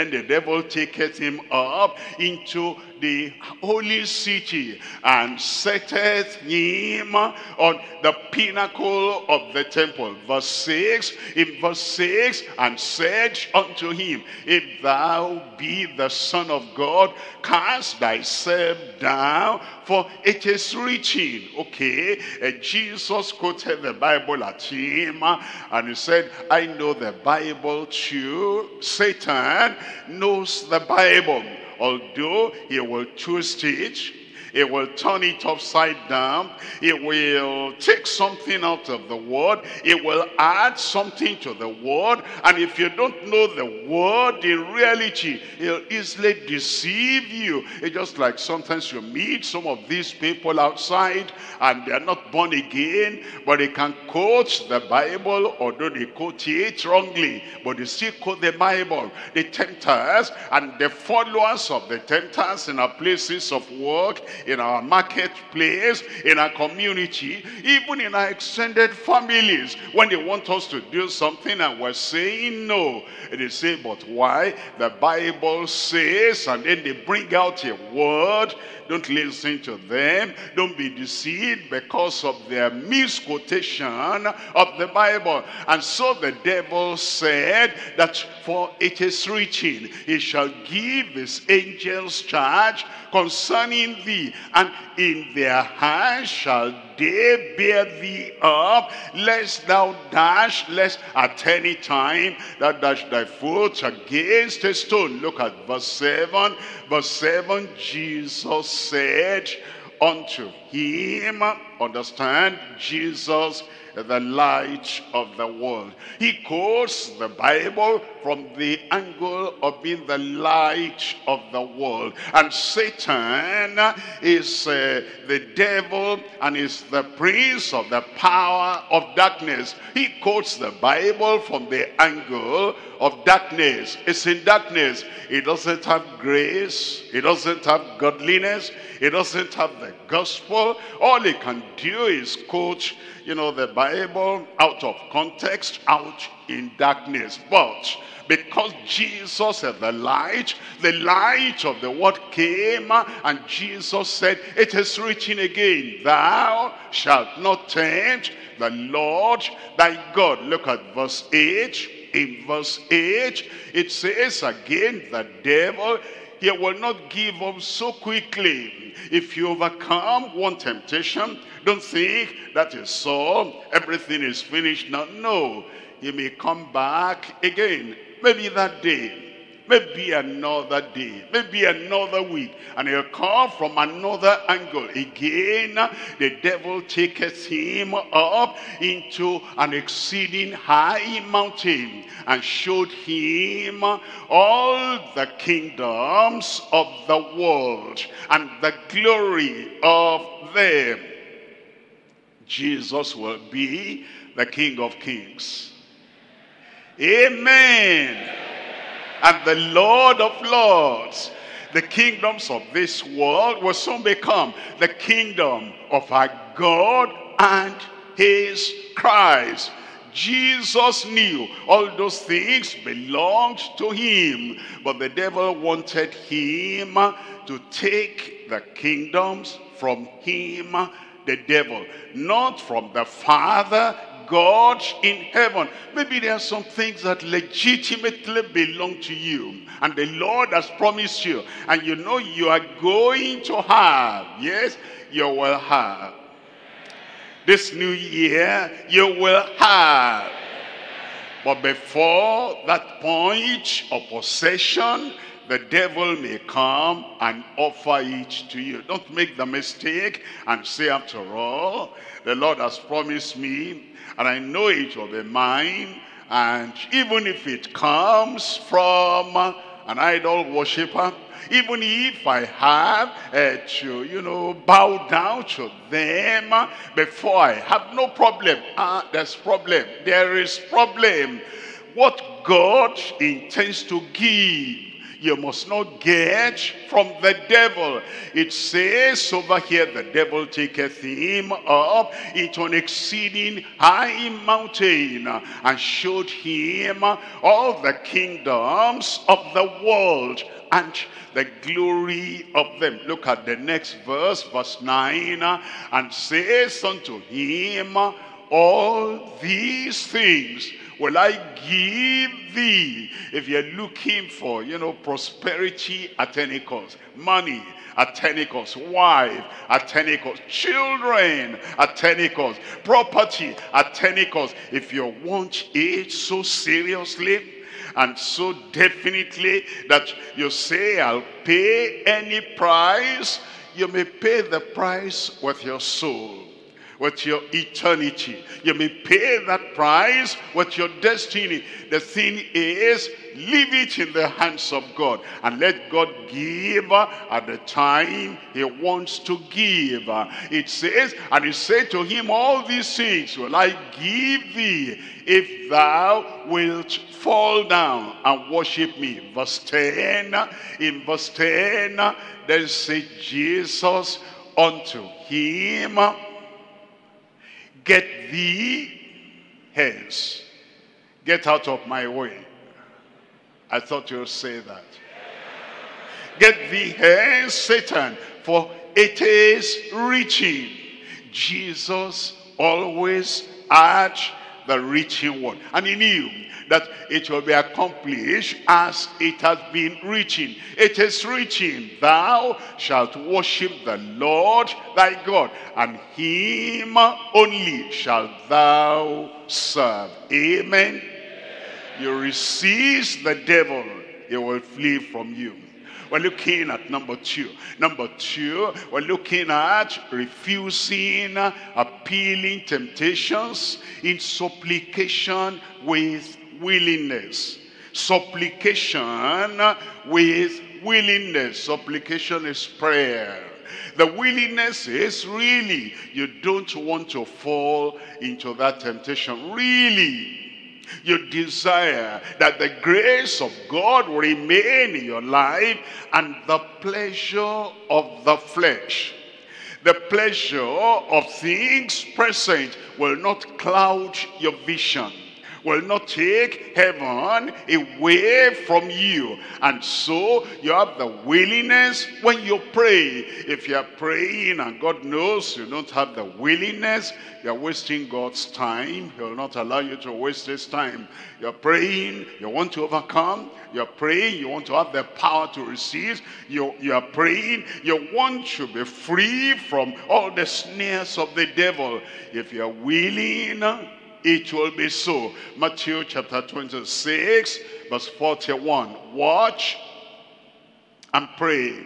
taketh him up into the holy city and setteth him on the pinnacle of the temple. Verse 6, in verse 6, and said unto him, if thou be the Son of God, cast thyself down, for it is written. Okay, Jesus quoted the Bible at him, and he said, I know the Bible too. Satan knows the Bible. Although he will twist it, he will turn it upside down, he will take something out of the word, he will add something to the word, and if you don't know the word in reality, he'll easily deceive you. It's just like sometimes you meet some of these people outside and they're not born again, but they can quote the Bible, although they quote it wrongly, but they still quote the Bible. The tempters and the followers of the tempters in our places of work, in our marketplace, in our community, even in our extended families, when they want us to do something and we're saying no, they say, but why? The Bible says, and then they bring out a word. Don't listen to them. Don't be deceived because of their misquotation of the Bible. And so the devil said that, for it is written, he shall give his angels charge concerning thee, and in their hands shall they bear thee up, lest thou dash, lest at any time thou dash thy foot against a stone. Look at verse 7. Verse 7, Jesus said unto him, understand, Jesus, the light of the world. He quotes the Bible from the angle of being the light of the world. And Satan is the devil and is the prince of the power of darkness. He quotes the Bible from the angle of darkness. It's in darkness. It doesn't have grace. It doesn't have godliness. It doesn't have the gospel. All he can do is quote, the Bible out of context, out in darkness. But because Jesus is the light of the world came, and Jesus said, it is written again, thou shalt not tempt the Lord thy God. Look at verse 8. In verse 8, it says again, the devil, he will not give up so quickly. If you overcome one temptation, don't think that is all, everything is finished now. No, he may come back again. Maybe that day, maybe another day, maybe another week, and he'll come from another angle. Again, the devil taketh him up into an exceeding high mountain and showed him all the kingdoms of the world and the glory of them. Jesus will be the King of Kings. Amen. And the Lord of Lords. The kingdoms of this world will soon become the kingdom of our God and his Christ. Jesus knew all those things belonged to him, but the devil wanted him to take the kingdoms from him, the devil, not from the Father God in heaven. Maybe there are some things that legitimately belong to you, and the Lord has promised you, and you know you are going to have. Yes, you will have. This new year, you will have. But before that point of possession, the devil may come and offer it to you. Don't make the mistake and say, after all, the Lord has promised me, and I know it will be mine. And even if it comes from an idol worshiper, even if I have to, bow down to them before I have no problem. There's problem. There is problem. What God intends to give, you must not get from the devil. It says over here, the devil taketh him up into an exceeding high mountain and showed him all the kingdoms of the world and the glory of them. Look at the next verse, verse 9, and says unto him, all these things will I give thee. If you're looking for, prosperity at any cost, money at any cost, wife at any cost, children at any cost, property at any cost, if you want it so seriously and so definitely that you say, I'll pay any price, you may pay the price with your soul, with your eternity. You may pay that price with your destiny. The thing is, leave it in the hands of God and let God give at the time he wants to give. It says, and he said to him, all these things will I give thee if thou wilt fall down and worship me. Verse 10, in verse 10, then said Jesus unto him, get thee hence. Get out of my way. I thought you would say that. Get thee hence, Satan, for it is written. Jesus always had the written word. And he knew that it will be accomplished as it has been written. It is written, thou shalt worship the Lord thy God, and him only shalt thou serve. Amen. You resist the devil, he will flee from you. We're looking at number two. Number two, we're looking at refusing appealing temptations in supplication with willingness. Supplication with willingness. Supplication is prayer. The willingness is really, you don't want to fall into that temptation. Really, you desire that the grace of God will remain in your life, and the pleasure of the flesh, the pleasure of things present will not cloud your vision, will not take heaven away from you. And so you have the willingness when you pray. If you are praying and God knows you don't have the willingness, you are wasting God's time. He will not allow you to waste his time. You are praying, you want to overcome. You are praying, you want to have the power to receive. You are praying, you want to be free from all the snares of the devil. If you are willing, it will be so. Matthew chapter 26, verse 41, watch and pray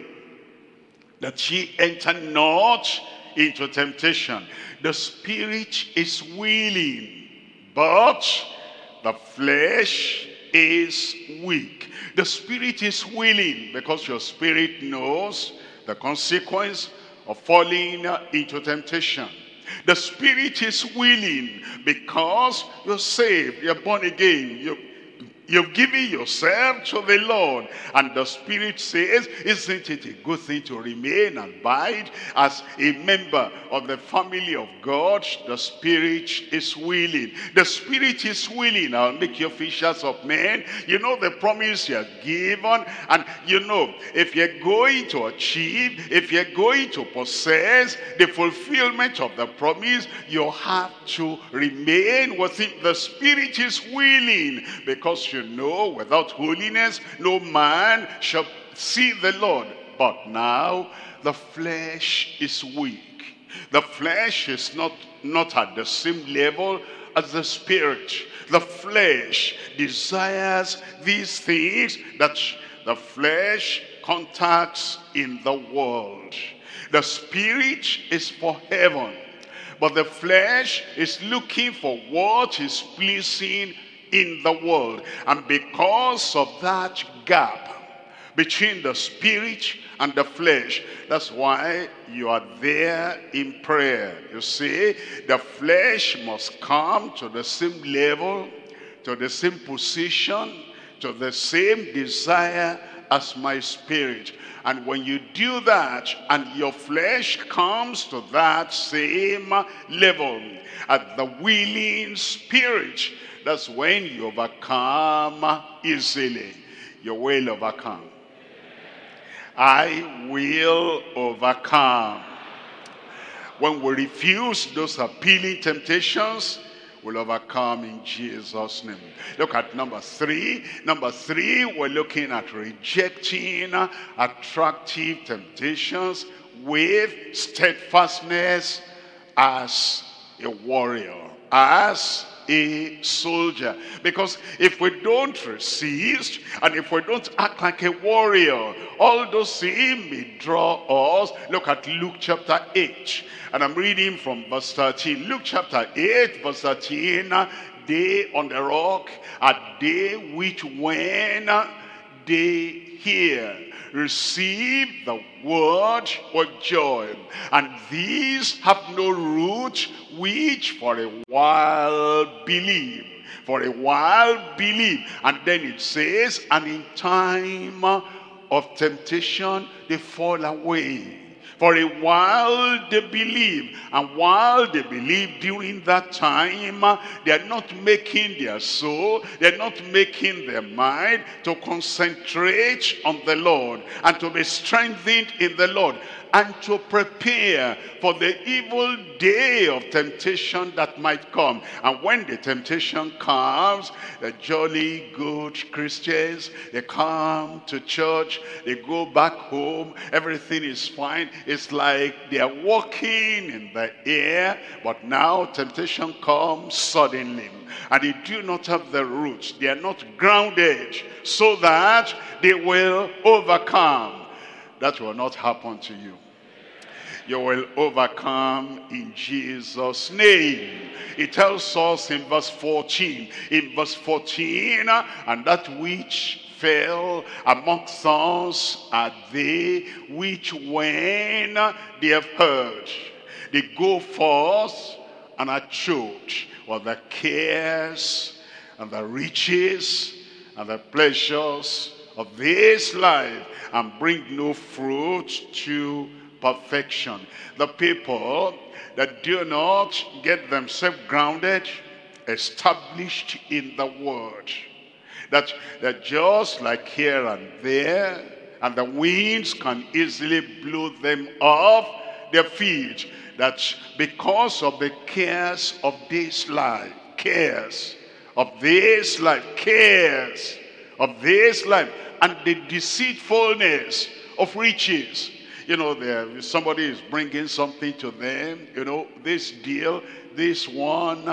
that ye enter not into temptation. The spirit is willing, but the flesh is weak. The spirit is willing because your spirit knows the consequence of falling into temptation. The spirit is willing because you're saved, you're born again, you've given yourself to the Lord. And the spirit says, isn't it a good thing to remain and abide as a member of the family of God? The spirit is willing. The spirit is willing. I'll make you fishers of men. You know the promise you're given. And you know, if you're going to achieve, if you're going to possess the fulfillment of the promise, you have to remain with it. The spirit is willing because you know, without holiness, no man shall see the Lord. But now, the flesh is weak. The flesh is not at the same level as the spirit. The flesh desires these things that the flesh contacts in the world. The spirit is for heaven, but the flesh is looking for what is pleasing in the world. And because of that gap between the spirit and the flesh, that's why you are there in prayer. You see, the flesh must come to the same level, to the same position, to the same desire as my spirit. And when you do that, and your flesh comes to that same level at the willing spirit, that's when you overcome easily. You will overcome. I will overcome. When we refuse those appealing temptations, we'll overcome in Jesus' name. Look at number 3. Number 3, we're looking at rejecting attractive temptations with steadfastness as a warrior, as a soldier. Because if we don't resist and if we don't act like a warrior, all those things may draw us. Look at Luke chapter 8, and I'm reading from verse 13. Luke chapter 8 verse 13. They on the rock are they which when they hear receive the word with joy, and these have no root, which for a while believe. For a while believe. And then it says, and in time of temptation they fall away. For a while they believe, and while they believe during that time, they are not making their soul, they are not making their mind to concentrate on the Lord and to be strengthened in the Lord and to prepare for the evil day of temptation that might come. And when the temptation comes, the jolly good Christians, they come to church, they go back home, everything is fine. It's like they are walking in the air, but now temptation comes suddenly, and they do not have the roots. They are not grounded so that they will overcome. That will not happen to you. You will overcome in Jesus' name. It tells us in verse 14. In verse 14, and that which fell among thorns are they which when they have heard, they go forth and are choked with the cares and the riches and the pleasures of this life, and bring no fruit to perfection. The people that do not get themselves grounded, established in the word, that just like here and there, and the winds can easily blow them off their feet, that because of the cares of this life, cares of this life, cares of this life, and the deceitfulness of riches. You know, somebody is bringing something to them. You know, this deal, this one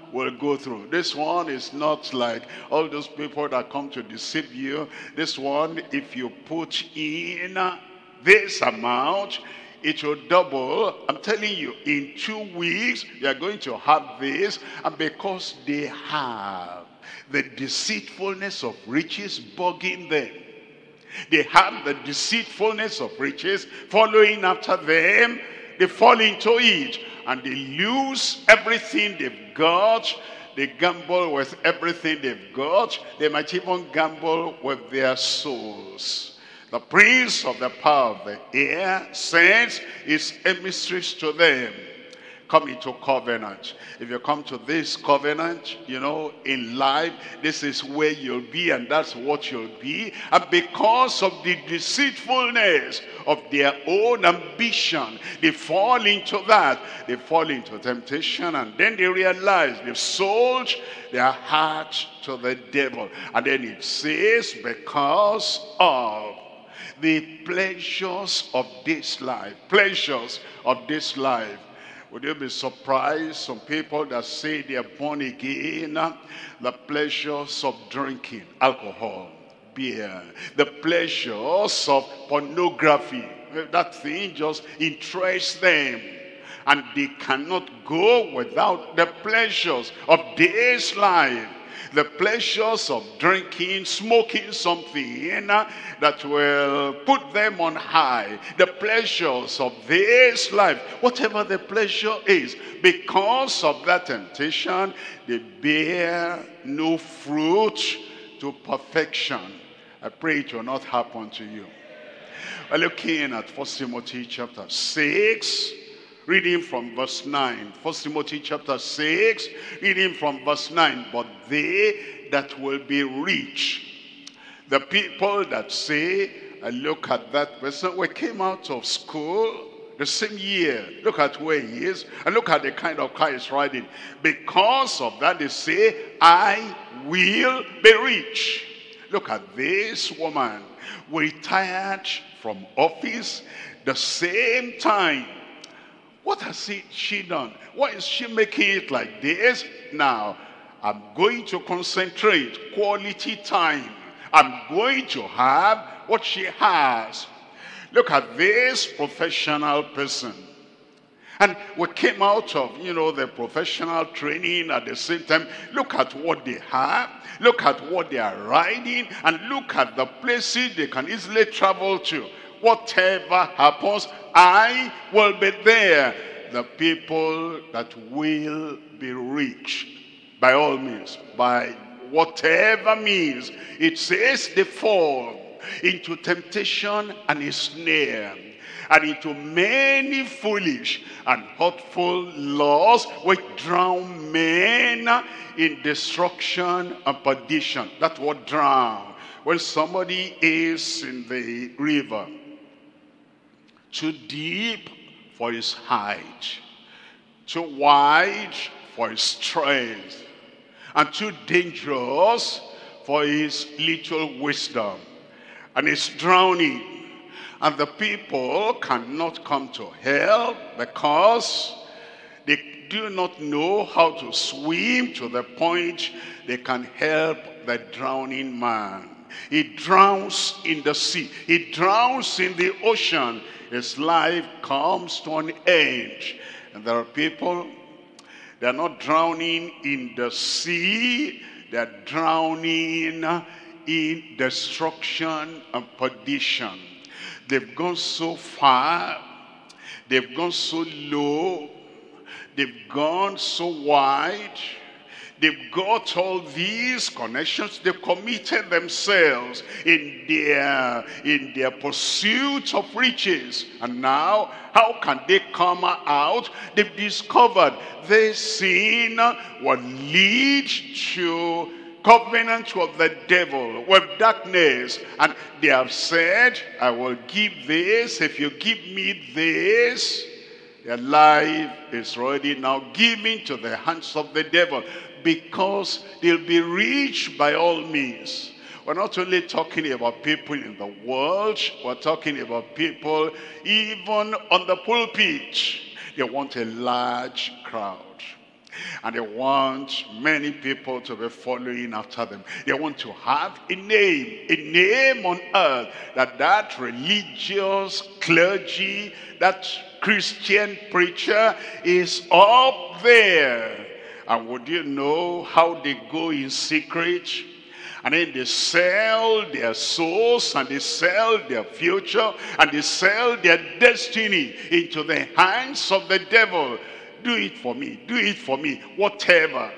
will go through. This one is not like all those people that come to deceive you. This one, if you put in this amount, it will double. I'm telling you, in 2 weeks, you are going to have this. And because they have the deceitfulness of riches bugging them, they have the deceitfulness of riches following after them, they fall into it and they lose everything they've got. They gamble with everything they've got. They might even gamble with their souls. The prince of the power of the air sends his emissaries to them. Come into covenant. If you come to this covenant, you know, in life, this is where you'll be and that's what you'll be. And because of the deceitfulness of their own ambition, they fall into that. They fall into temptation, and then they realize they've sold their heart to the devil. And then it says, because of the pleasures of this life. Pleasures of this life. Would you be surprised? Some people that say they are born again, the pleasures of drinking alcohol, beer, the pleasures of pornography, that thing just interests them. And they cannot go without the pleasures of this life. The pleasures of drinking, smoking something that will put them on high. The pleasures of this life, whatever the pleasure is, because of that temptation, they bear no fruit to perfection. I pray it will not happen to you. We're looking at 1 Timothy chapter 6. Reading from verse 9. 1 Timothy chapter 6, reading from verse 9. But they that will be rich, the people that say, I look at that person, we came out of school the same year. Look at where he is, and look at the kind of car he's riding. Because of that, they say, I will be rich. Look at this woman, retired from office the same time. What has she done? Why is she making it like this? Now, I'm going to concentrate, quality time. I'm going to have what she has. Look at this professional person. And we came out of, the professional training at the same time. Look at what they have. Look at what they are riding. And look at the places they can easily travel to. Whatever happens, I will be there. The people that will be rich, by all means, by whatever means, it says they fall into temptation and a snare, and into many foolish and hurtful laws which drown men in destruction and perdition. That's what drown. When somebody is in the river, too deep for his height, too wide for his strength, and too dangerous for his little wisdom, and is drowning, and the people cannot come to help because they do not know how to swim to the point they can help the drowning man. He drowns in the sea. He drowns in the ocean. His life comes to an end. And there are people, they're not drowning in the sea. They're drowning in destruction and perdition. They've gone so far. They've gone so low. They've gone so wide. They've got all these connections. They've committed themselves in their pursuit of riches. And now, how can they come out? They've discovered this sin will lead to covenant of the devil, with darkness. And they have said, I will give this if you give me this. Their life is already now given to the hands of the devil, because they'll be rich by all means. We're not only talking about people in the world, we're talking about people even on the pulpit. They want a large crowd. And they want many people to be following after them. They want to have a name on earth, that religious clergy, that Christian preacher is up there. And would you know how they go in secret? And then they sell their souls, and they sell their future, and they sell their destiny into the hands of the devil. Do it for me, do it for me, whatever.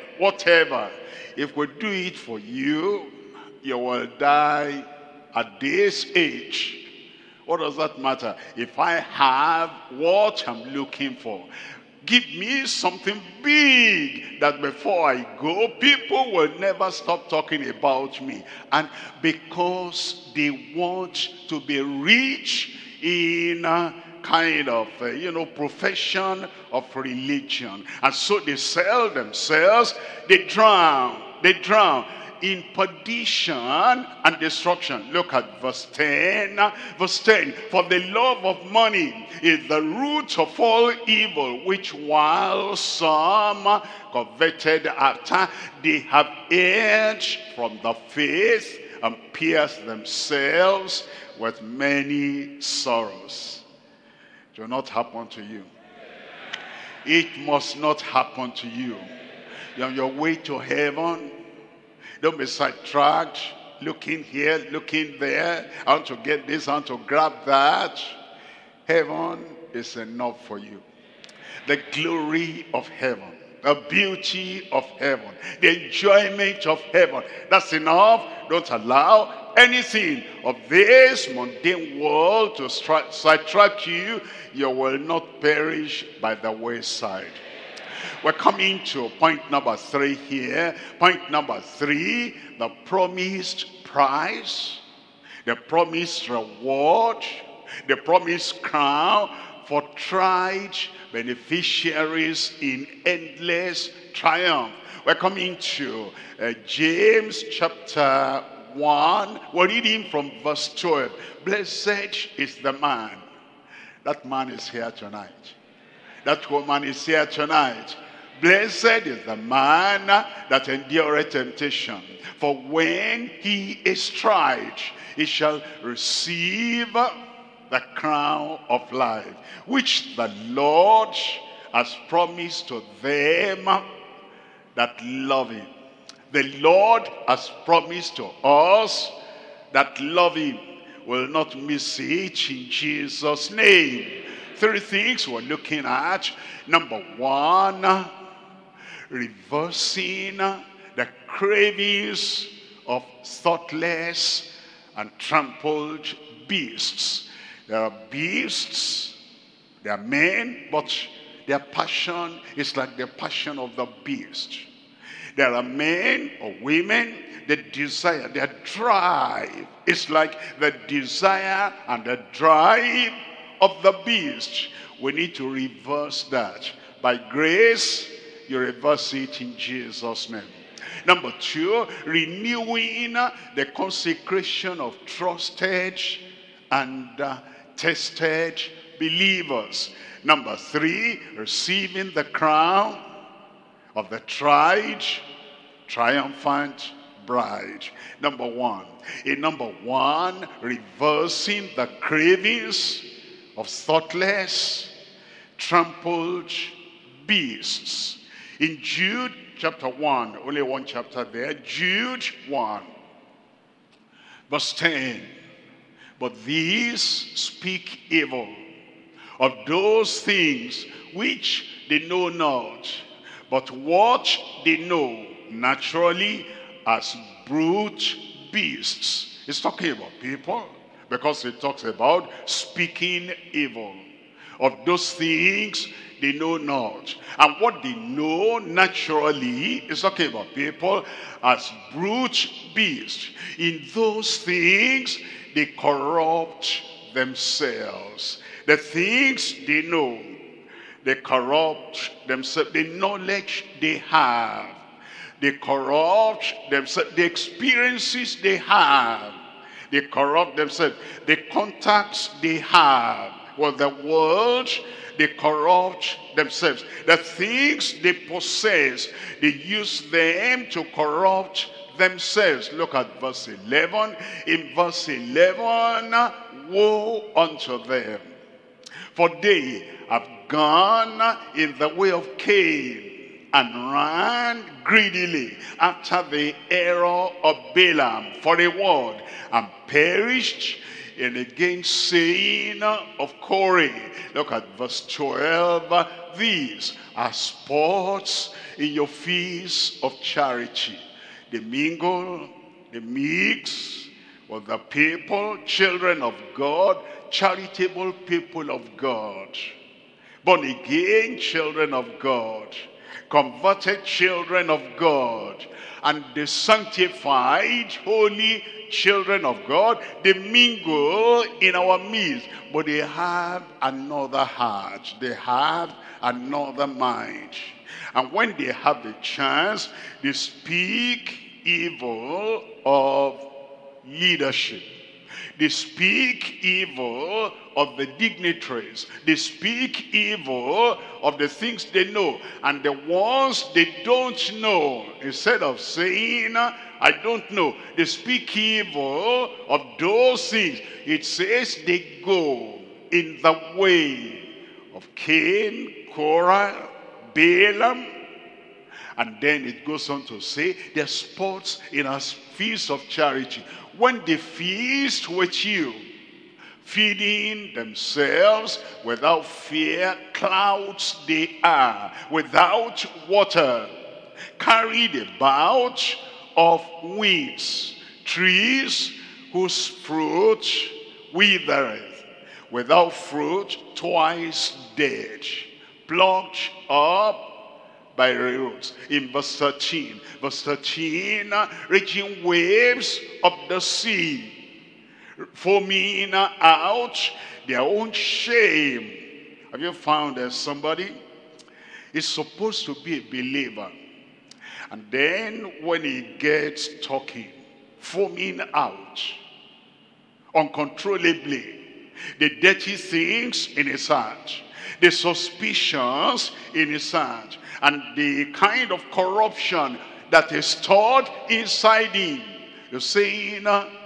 If we do it for you, you will die at this age. What does that matter? If I have what I'm looking for, give me something big, that before I go, people will never stop talking about me. And because they want to be rich in kind of, profession of religion. And so they sell themselves, they drown in perdition and destruction. Look at verse 10. Verse 10, for the love of money is the root of all evil, which while some coveted after, they have erred from the faith and pierced themselves with many sorrows. It will not happen to you. It must not happen to you. You're on your way to heaven. Don't be sidetracked, looking here, looking there. I want to get this, I want to grab that. Heaven is enough for you. The glory of heaven, the beauty of heaven, the enjoyment of heaven, that's enough. Don't allow anything of this mundane world to sidetrack you. You will not perish by the wayside. We're coming to point number 3 here. Point number 3, the promised prize, the promised reward, the promised crown for tried beneficiaries in endless triumph. We're coming to James chapter 1. We're reading from verse 12. Blessed is the man. That man is here tonight. That woman is here tonight. Blessed is the man that endureth temptation. For when he is tried, he shall receive the crown of life, which the Lord has promised to them that love him. The Lord has promised to us that love him. Will not miss it in Jesus' name. 3 things we're looking at. Number 1, reversing the cravings of thoughtless and trampled beasts. There are beasts, they are men, but their passion is like the passion of the beast. There are men or women, the desire, their drive is like the desire and the drive of the beast. We need to reverse that. By grace, you reverse it in Jesus' name. Number 2, renewing the consecration of trusted and tested believers. Number 3, receiving the crown of the tried, triumphant bride. Number 1. In number 1, reversing the cravings of thoughtless, trampled beasts. In Jude chapter 1, only one chapter there, Jude 1, verse 10. But these speak evil of those things which they know not, but what they know naturally as brute beasts. It's talking about people because it talks about speaking evil of those things they know not. And what they know naturally is talking about people as brute beasts. In those things they corrupt themselves. The things they know, they corrupt themselves. The knowledge they have, they corrupt themselves. The experiences they have, they corrupt themselves. The contacts they have with the world, they corrupt themselves. The things they possess, they use them to corrupt themselves. Look at verse 11. In verse 11, woe unto them, for they have gone in the way of Cain, and ran greedily after the error of Balaam for reward, and perished in the gainsaying of Korah. Look at verse 12. These are sports in your feasts of charity. They mingle, they mix with the people, children of God, charitable people of God, born again children of God, converted children of God, and the sanctified, holy children of God. They mingle in our midst, but they have another heart. They have another mind. And when they have the chance, they speak evil of leadership. They speak evil of the dignitaries. They speak evil of the things they know. And the ones they don't know, instead of saying, I don't know, they speak evil of those things. It says they go in the way of Cain, Korah, Balaam. And then it goes on to say, they're sports in our feast of charity. When they feast with you, feeding themselves without fear, clouds they are, without water, carried about of weeds, trees whose fruit withereth, without fruit, twice dead, plucked up by roots. In verse 13, raging waves of the sea, foaming out their own shame. Have you found somebody is supposed to be a believer, and then when he gets talking, foaming out uncontrollably, the dirty things in his heart, the suspicions in his heart, and the kind of corruption that is stored inside him, you're saying,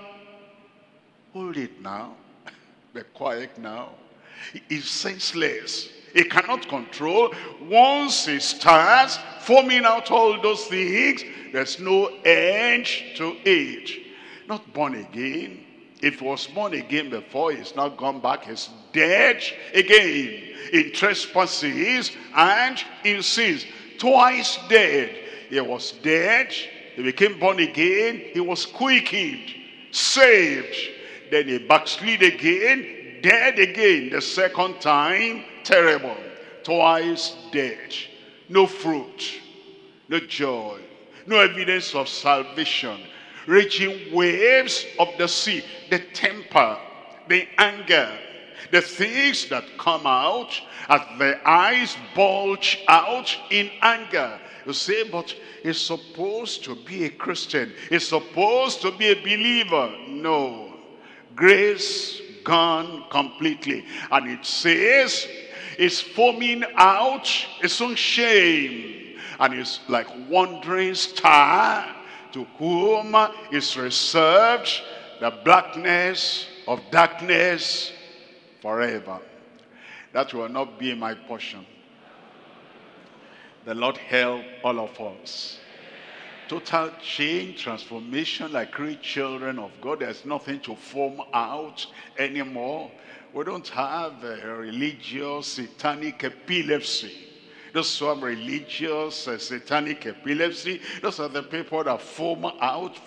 hold it now, be quiet now. He's senseless. He cannot control. Once he starts foaming out all those things, there's no end to it. Not born again. If he was born again before, he's not gone back. He's dead again in trespasses and in sins. Twice dead. He was dead. He became born again. He was quickened, saved. Then he backslid again, dead again. The second time, terrible. Twice dead. No fruit, no joy, no evidence of salvation. Raging waves of the sea, the temper, the anger, the things that come out as the eyes bulge out in anger. You say, but he's supposed to be a Christian. He's supposed to be a believer. No. Grace gone completely. And it says, it's foaming out its own shame. And it's like wandering star to whom is reserved the blackness of darkness forever. That will not be my portion. The Lord help all of us. Total change, transformation, like great children of God. There's nothing to foam out anymore. We don't have a religious satanic epilepsy. Those who have religious satanic epilepsy, those are the people that foam out.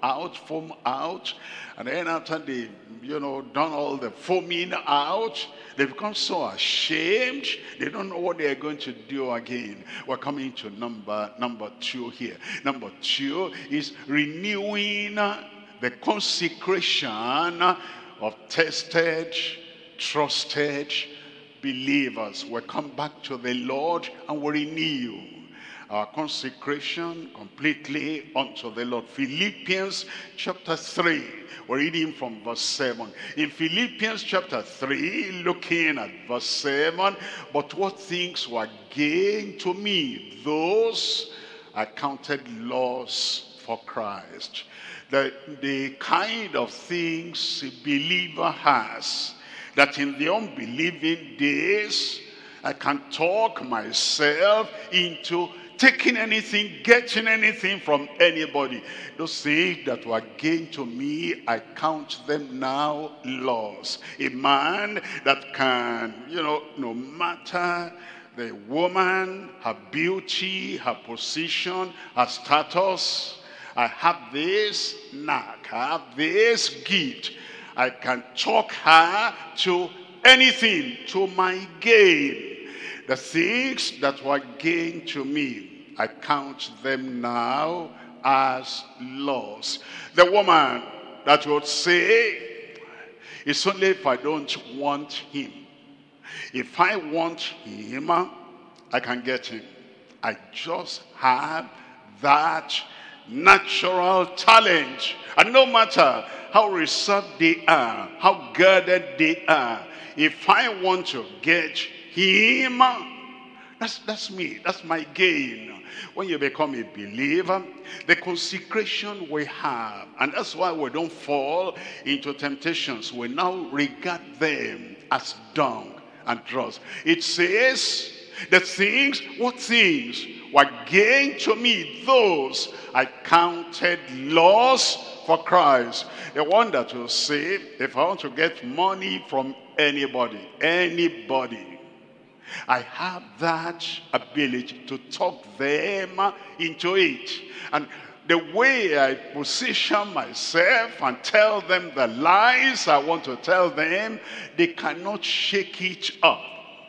And then after they've, done all the foaming out, they become so ashamed, they don't know what they're going to do again. We're coming to number 2 here. Number 2 is renewing the consecration of tested, trusted believers. We'll come back to the Lord and we'll renew. our consecration completely unto the Lord. Philippians chapter 3, we're reading from verse 7. In Philippians chapter 3, looking at verse 7, but what things were gain to me, those I counted loss for Christ. The kind of things a believer has, that in the unbelieving days, I can talk myself into taking anything, getting anything from anybody. Those things that were gain to me, I count them now loss. A man that can, no matter the woman, her beauty, her position, her status, I have this knack, I have this gift. I can talk her to anything, to my gain. The things that were gain to me, I count them now as loss. The woman that would say, it's only if I don't want him. If I want him, I can get him. I just have that natural talent. And no matter how reserved they are, how guarded they are, if I want to get him, that's me, that's my gain. When you become a believer, the consecration we have, and that's why we don't fall into temptations. We now regard them as dung and dross. It says, the things, what things were gain to me, those I counted loss for Christ. The one that will say, if I want to get money from anybody, I have that ability to talk them into it. And the way I position myself and tell them the lies I want to tell them, they cannot shake it up.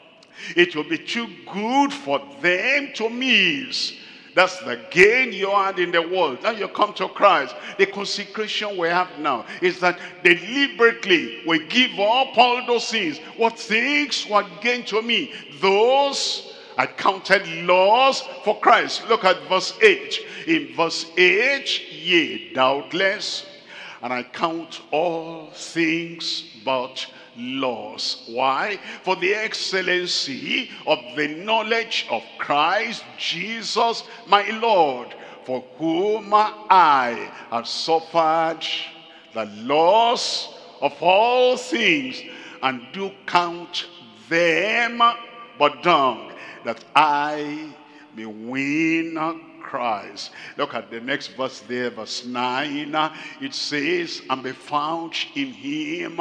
It will be too good for them to miss. That's the gain you had in the world. Now you come to Christ. The consecration we have now is that deliberately we give up all those things. What things were gain to me? Those I counted loss for Christ. Look at verse 8. In verse 8, yea, doubtless, and I count all things but loss. Why? For the excellency of the knowledge of Christ Jesus my Lord, for whom I have suffered the loss of all things, and do count them but dung, that I may win Christ. Look at the next verse there, verse 9. It says, and be found in him,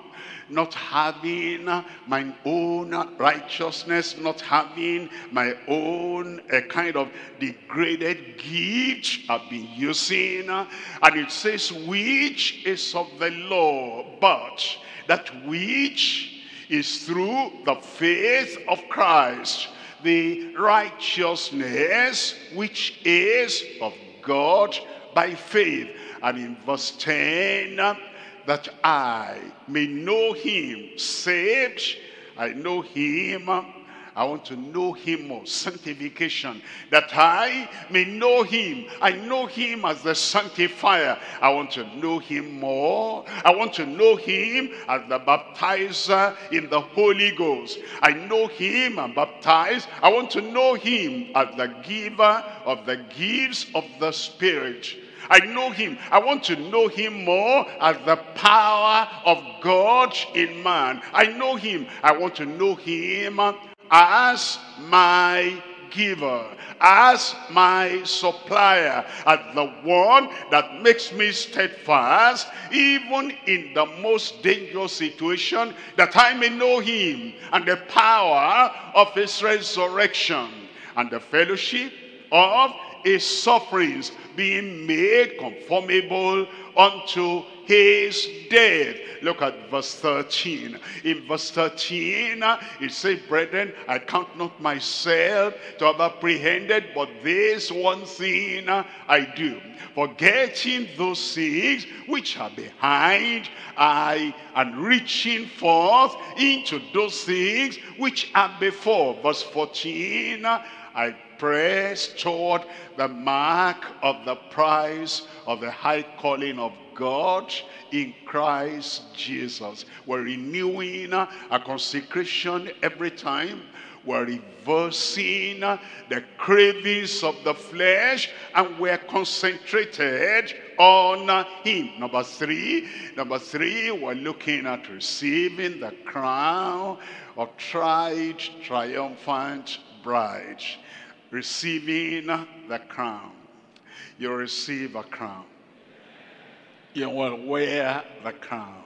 not having my own righteousness, not having my own kind of degraded gift I've been using. And it says, which is of the law, but that which is through the faith of Christ, the righteousness which is of God by faith. And in verse 10, that I may know him, saved, I know him, I want to know him more, sanctification, that I may know him. I know him as the sanctifier. I want to know him more. I want to know him as the baptizer in the Holy Ghost. I know him and baptize. I want to know him as the giver of the gifts of the Spirit. I know him. I want to know him more as the power of God in man. I know him. I want to know him as my giver, as my supplier, as the one that makes me steadfast even in the most dangerous situation, that I may know him and the power of his resurrection and the fellowship of his sufferings, being made conformable unto his death. Look at verse 13. In verse 13, it says, brethren, I count not myself to have apprehended, but this one thing I do, forgetting those things which are behind, I am reaching forth into those things which are before. Verse 14, I press toward the mark of the prize of the high calling of God in Christ Jesus. We're renewing our consecration every time. We're reversing the cravings of the flesh, and we're concentrated on him. Number three, we're looking at receiving the crown of tried, triumphant bride. Receiving the crown. You receive a crown. You will wear the crown.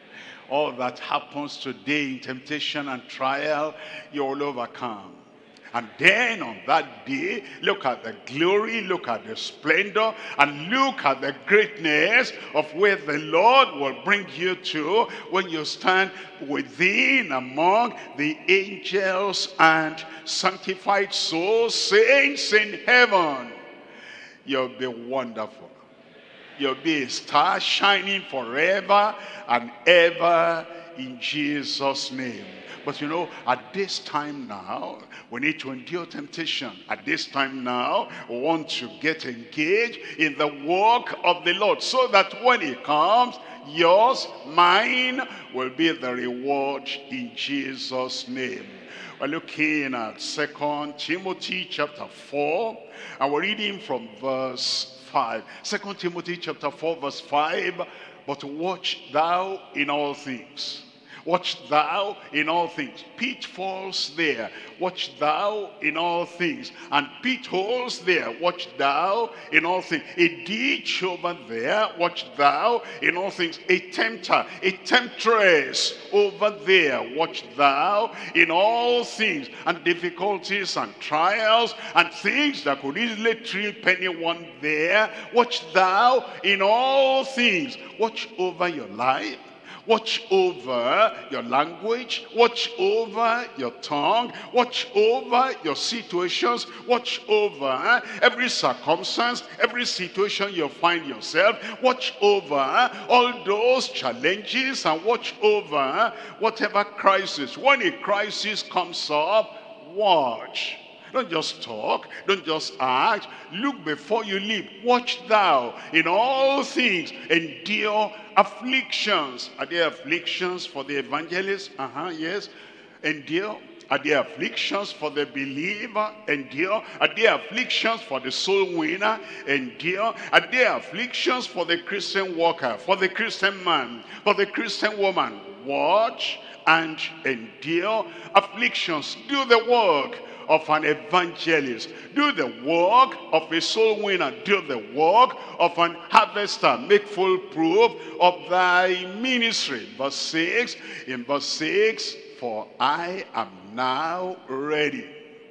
All that happens today in temptation and trial, you will overcome. And then on that day, look at the glory, look at the splendor, and look at the greatness of where the Lord will bring you to when you stand within among the angels and sanctified souls, saints in heaven. You'll be wonderful. You'll be a star shining forever and ever in Jesus' name. But you know, at this time now, we need to endure temptation. At this time now, we want to get engaged in the work of the Lord, so that when he comes, yours, mine, will be the reward in Jesus' name. We're looking at 2 Timothy chapter 4, and we're reading from verse 5. 2 Timothy chapter 4 verse 5. But watch thou in all things. Watch thou in all things. Pitfalls there. Watch thou in all things. And pitholes there. Watch thou in all things. A ditch over there. Watch thou in all things. A tempter, a temptress over there. Watch thou in all things. And difficulties and trials and things that could easily trip anyone there. Watch thou in all things. Watch over your life. Watch over your language. Watch over your tongue. Watch over your situations. Watch over every circumstance, every situation you find yourself. Watch over all those challenges, and watch over whatever crisis. When a crisis comes up, watch. Don't just talk, don't just act. Look before you leap. Watch thou in all things. Endure afflictions. Are there afflictions for the evangelist? Yes. Endure. Are there afflictions for the believer? Endure. Are there afflictions for the soul winner? Endure. Are there afflictions for the Christian worker, for the Christian man, for the Christian woman? Watch and endure afflictions. Do the work of an evangelist. Do the work of a soul winner. Do the work of an harvester. Make full proof of thy ministry. Verse 6. In verse 6, for I am now ready.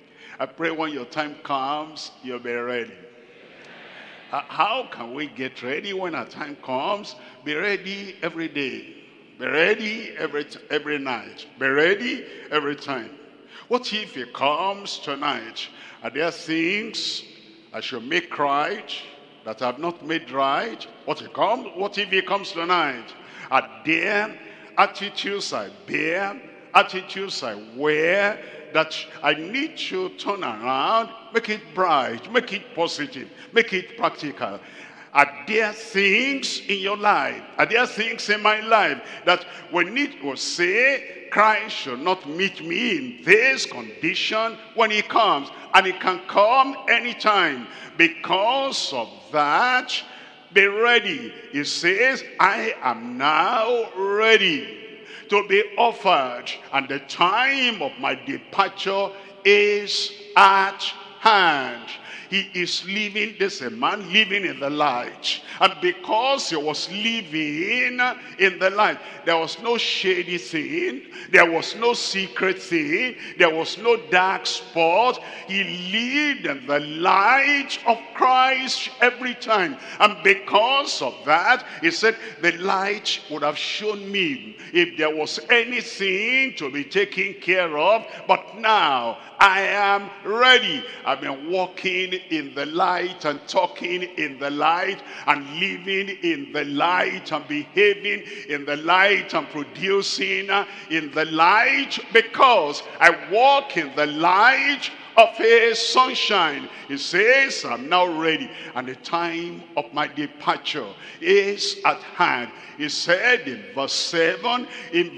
I pray when your time comes, you'll be ready. How can we get ready when our time comes? Be ready every day. Be ready every night. Be ready every time. What if he comes tonight? Are there things I should make right that I have not made right? What if he comes tonight? Are there attitudes I bear, attitudes I wear, that I need to turn around, make it bright, make it positive, make it practical? Are there things in your life? Are there things in my life that we need to say, Christ should not meet me in this condition when he comes? And he can come anytime. Because of that, be ready. He says, I am now ready to be offered, and the time of my departure is at hand. He is living, this is a man living in the light. And because he was living in the light, there was no shady thing, there was no secret thing, there was no dark spot. He lived in the light of Christ every time. And because of that, he said, the light would have shown me if there was anything to be taken care of. But now I am ready. I've been walking in the light and talking in the light and living in the light and behaving in the light and producing in the light, because I walk in the light of his sunshine. He says, I'm now ready, and the time of my departure is at hand. He said in verse 7,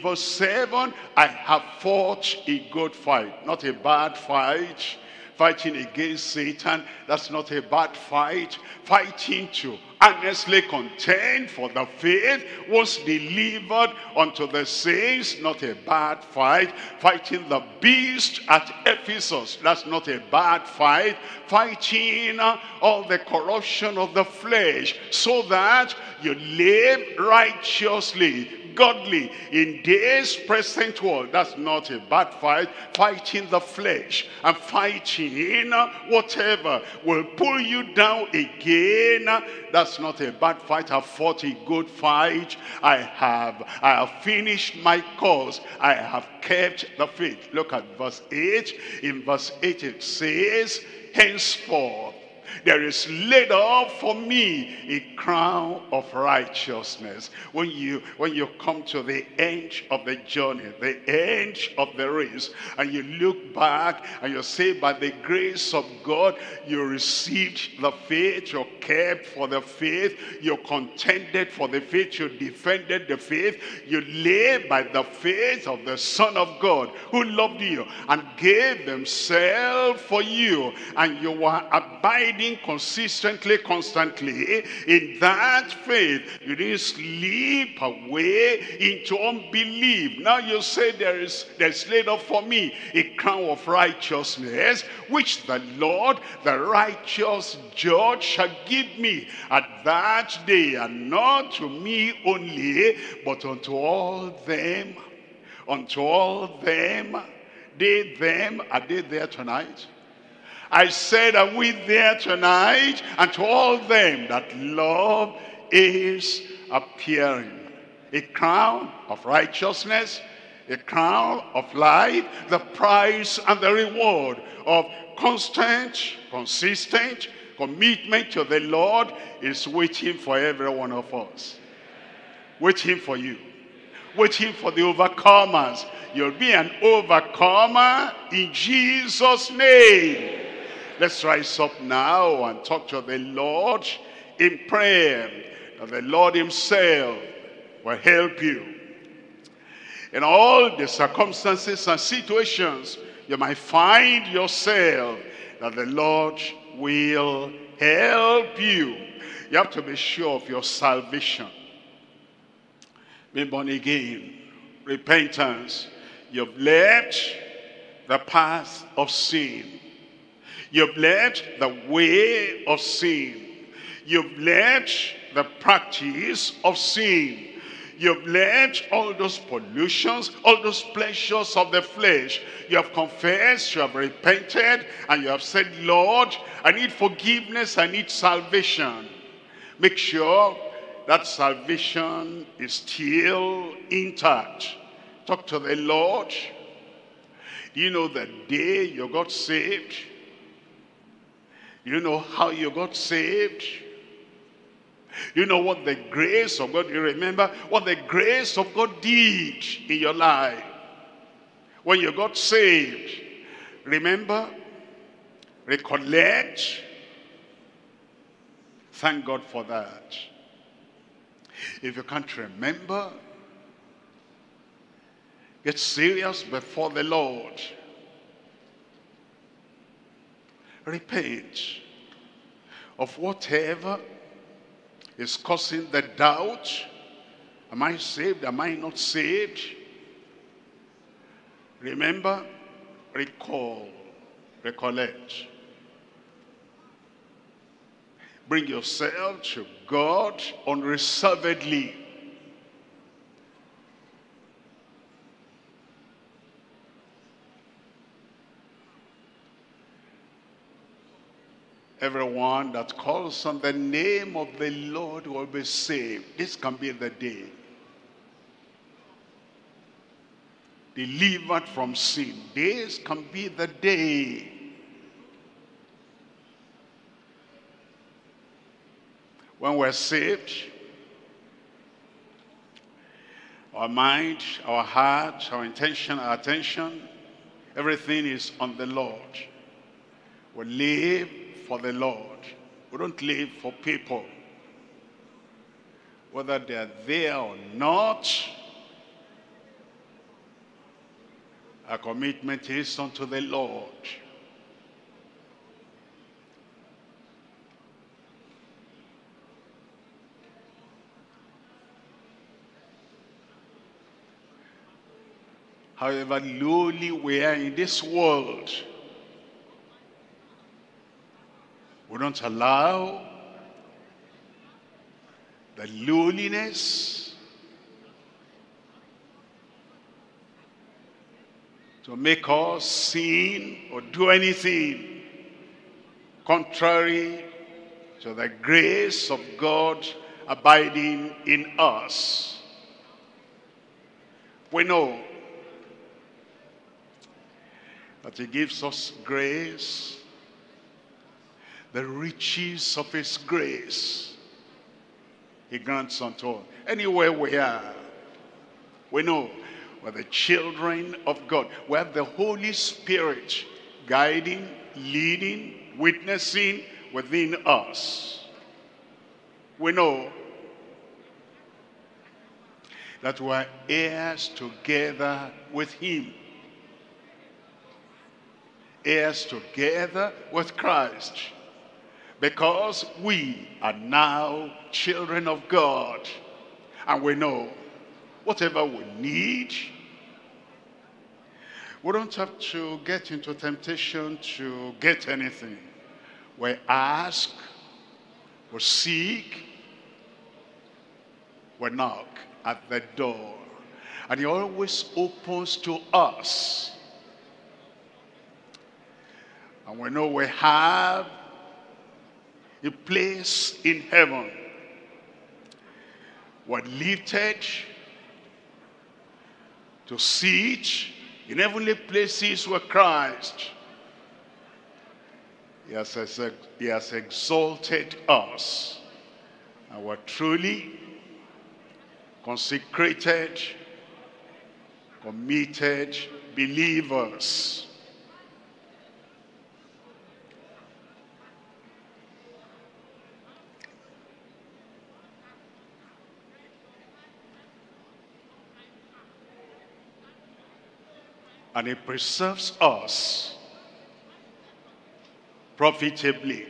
I have fought a good fight, not a bad fight. Fighting against Satan, that's not a bad fight. Fighting to earnestly contend for the faith was delivered unto the saints, not a bad fight. Fighting the beast at Ephesus, that's not a bad fight. Fighting all the corruption of the flesh, so that you live righteously, godly in this present world. That's not a bad fight. Fighting the flesh and fighting whatever will pull you down again. That's not a bad fight. I've fought a good fight. I have finished my course. I have kept the faith. Look at verse 8. In verse 8 it says, henceforth there is laid up for me a crown of righteousness. When you come to the end of the journey, the end of the race, and you look back and you say, by the grace of God, you received the faith, you kept for the faith, you contended for the faith, you defended the faith, you live by the faith of the Son of God, who loved you and gave himself for you, and you were abiding consistently, constantly in that faith. You didn't slip away into unbelief. Now you say, there's laid up for me a crown of righteousness, which the Lord, the righteous judge, shall give me at that day, and not to me only, but unto all them. Unto all them. Are they there tonight? I said, are we there tonight? And to all them that love is appearing. A crown of righteousness, a crown of life, the price and the reward of constant, consistent commitment to the Lord is waiting for every one of us. Waiting for you. Waiting for the overcomers. You'll be an overcomer in Jesus' name. Let's rise up now and talk to the Lord in prayer. That the Lord himself will help you. In all the circumstances and situations you might find yourself, that the Lord will help you. You have to be sure of your salvation. Being born again, repentance. You've left the path of sin. You've left the way of sin. You've left the practice of sin. You've left all those pollutions, all those pleasures of the flesh. You have confessed, you have repented, and you have said, Lord, I need forgiveness, I need salvation. Make sure that salvation is still intact. Talk to the Lord. You know the day you got saved. You know how you got saved. You know what the grace of God, you remember what the grace of God did in your life when you got saved. Remember, recollect. Thank God for that. If you can't remember, get serious before the Lord. Repent of whatever is causing the doubt. Am I saved? Am I not saved? Remember, recall, recollect. Bring yourself to God unreservedly. Everyone that calls on the name of the Lord will be saved. This can be the day. Delivered from sin. This can be the day. When we're saved, our mind, our heart, our intention, our attention, everything is on the Lord. We live for the Lord. We don't live for people. Whether they are there or not, our commitment is unto the Lord. However lowly we are in this world, we don't allow the lowliness to make us sin or do anything contrary to the grace of God abiding in us. We know that he gives us grace, the riches of his grace he grants unto us. Anywhere we are, we know we're the children of God. We have the Holy Spirit guiding, leading, witnessing within us. We know that we're heirs together with him. Heirs together with Christ, because we are now children of God, and we know whatever we need, we don't have to get into temptation to get anything. We ask, we seek, we knock at the door, and he always opens to us. And we know we have a place in heaven. We're lifted to sit in heavenly places with Christ. He has exalted us. And we're truly consecrated, committed believers. And he preserves us profitably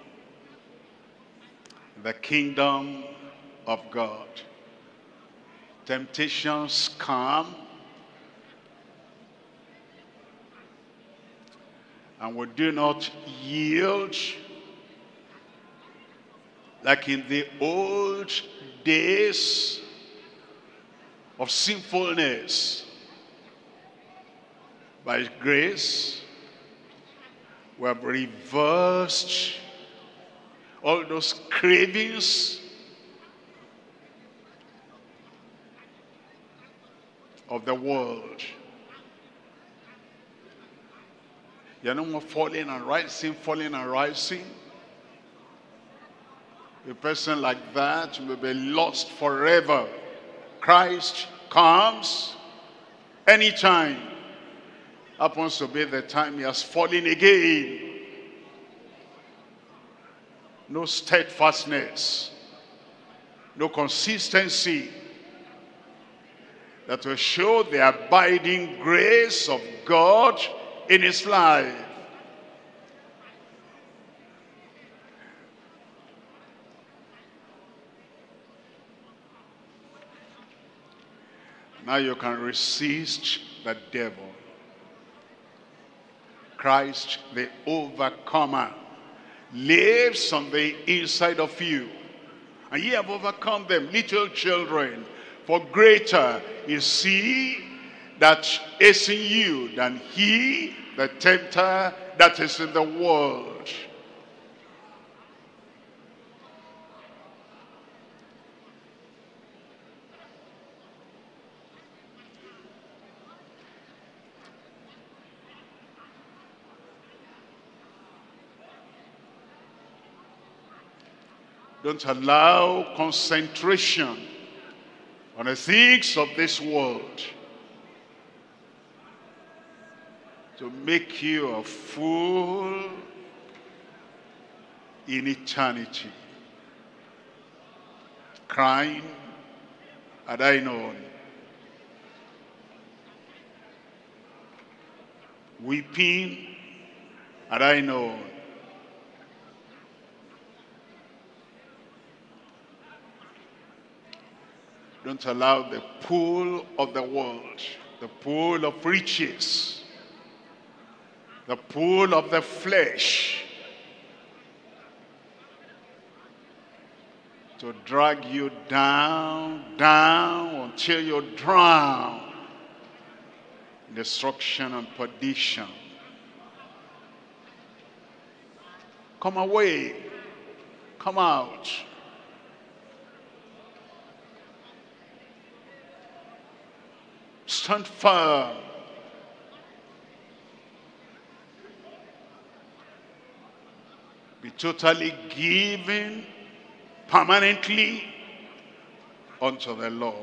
in the kingdom of God. Temptations come, and we do not yield like in the old days of sinfulness. By his grace, we have reversed all those cravings of the world. You're no more falling and rising, falling and rising. A person like that will be lost forever. Christ comes anytime. Happens to be the time he has fallen again. No steadfastness, no consistency that will show the abiding grace of God in his life. Now you can resist the devil. Christ, the overcomer, lives on the inside of you. And ye have overcome them, little children. For greater is he that is in you than he, the tempter that is in the world. Don't allow concentration on the things of this world to make you a fool in eternity. Crying, had I known. Weeping, had I known. Don't allow the pool of the world, the pool of riches, the pool of the flesh, to drag you down, down until you drown in destruction and perdition. Come away, come out. Stand firm. Be totally given permanently unto the Lord.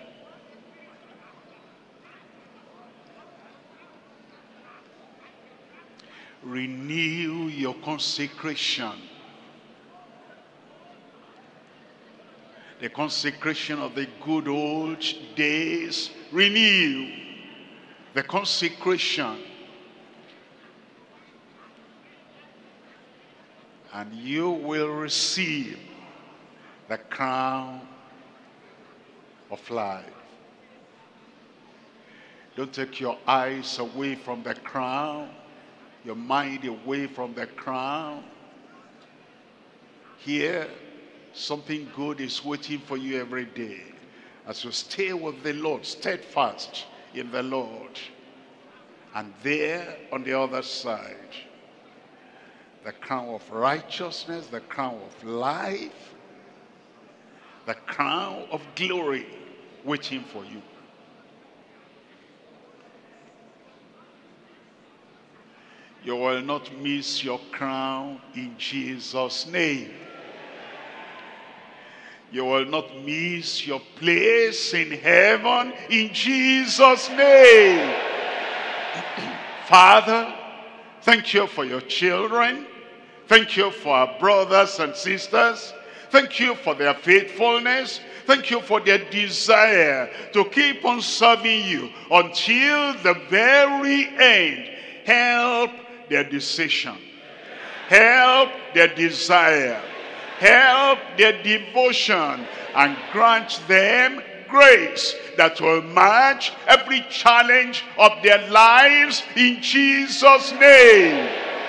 Renew your consecration. The consecration of the good old days. Renew the consecration. And you will receive the crown of life. Don't take your eyes away from the crown, your mind away from the crown. Here, something good is waiting for you every day as you stay with the Lord, steadfast in the Lord. And there on the other side, the crown of righteousness, the crown of life, the crown of glory waiting for you. You will not miss your crown in Jesus' name. You will not miss your place in heaven in Jesus' name. Father, thank you for your children. Thank you for our brothers and sisters. Thank you for their faithfulness. Thank you for their desire to keep on serving you until the very end. Help their decision. Help their desire. Help their devotion, and grant them grace that will match every challenge of their lives in Jesus' name.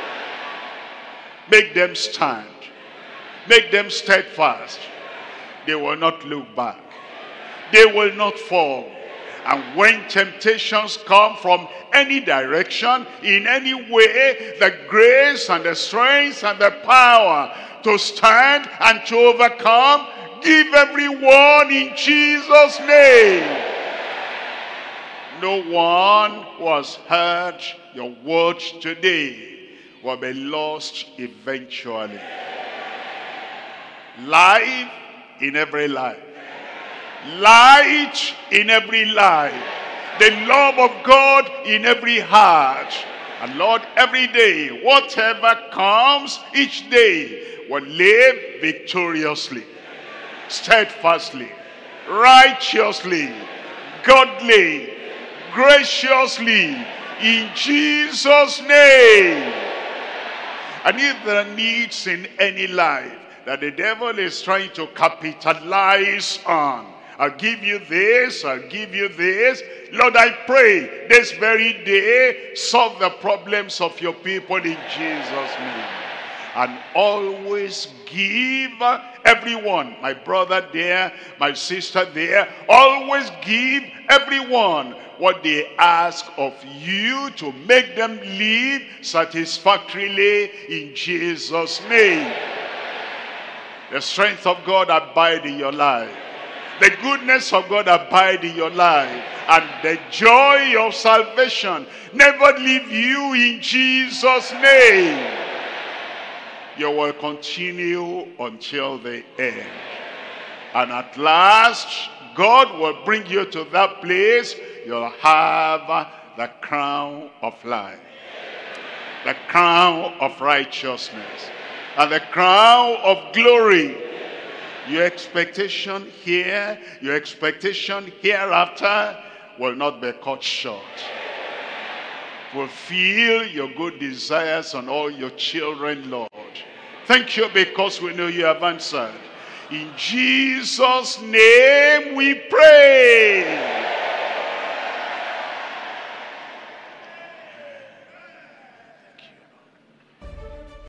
Make them stand. Make them steadfast. They will not look back. They will not fall. And when temptations come from any direction, in any way, the grace and the strength and the power to stand and to overcome, give everyone in Jesus' name. No one who has heard your word today will be lost eventually. Life in every life. Light in every life. The love of God in every heart. And Lord, every day, whatever comes each day, will live victoriously, steadfastly, righteously, godly, graciously, in Jesus' name. And if there are needs in any life that the devil is trying to capitalize on, I'll give you this, I'll give you this. Lord, I pray this very day, solve the problems of your people in Jesus' name. And always give everyone, my brother there, my sister there, always give everyone what they ask of you to make them live satisfactorily in Jesus' name. The strength of God abide in your life. The goodness of God abide in your life. And the joy of salvation never leave you in Jesus' name. You will continue until the end. And at last, God will bring you to that place. You'll have the crown of life. The crown of righteousness. and the crown of glory. Your expectation here, your expectation hereafter will not be cut short. Fulfill your good desires on all your children, Lord. Thank you because we know you have answered. In Jesus' name we pray.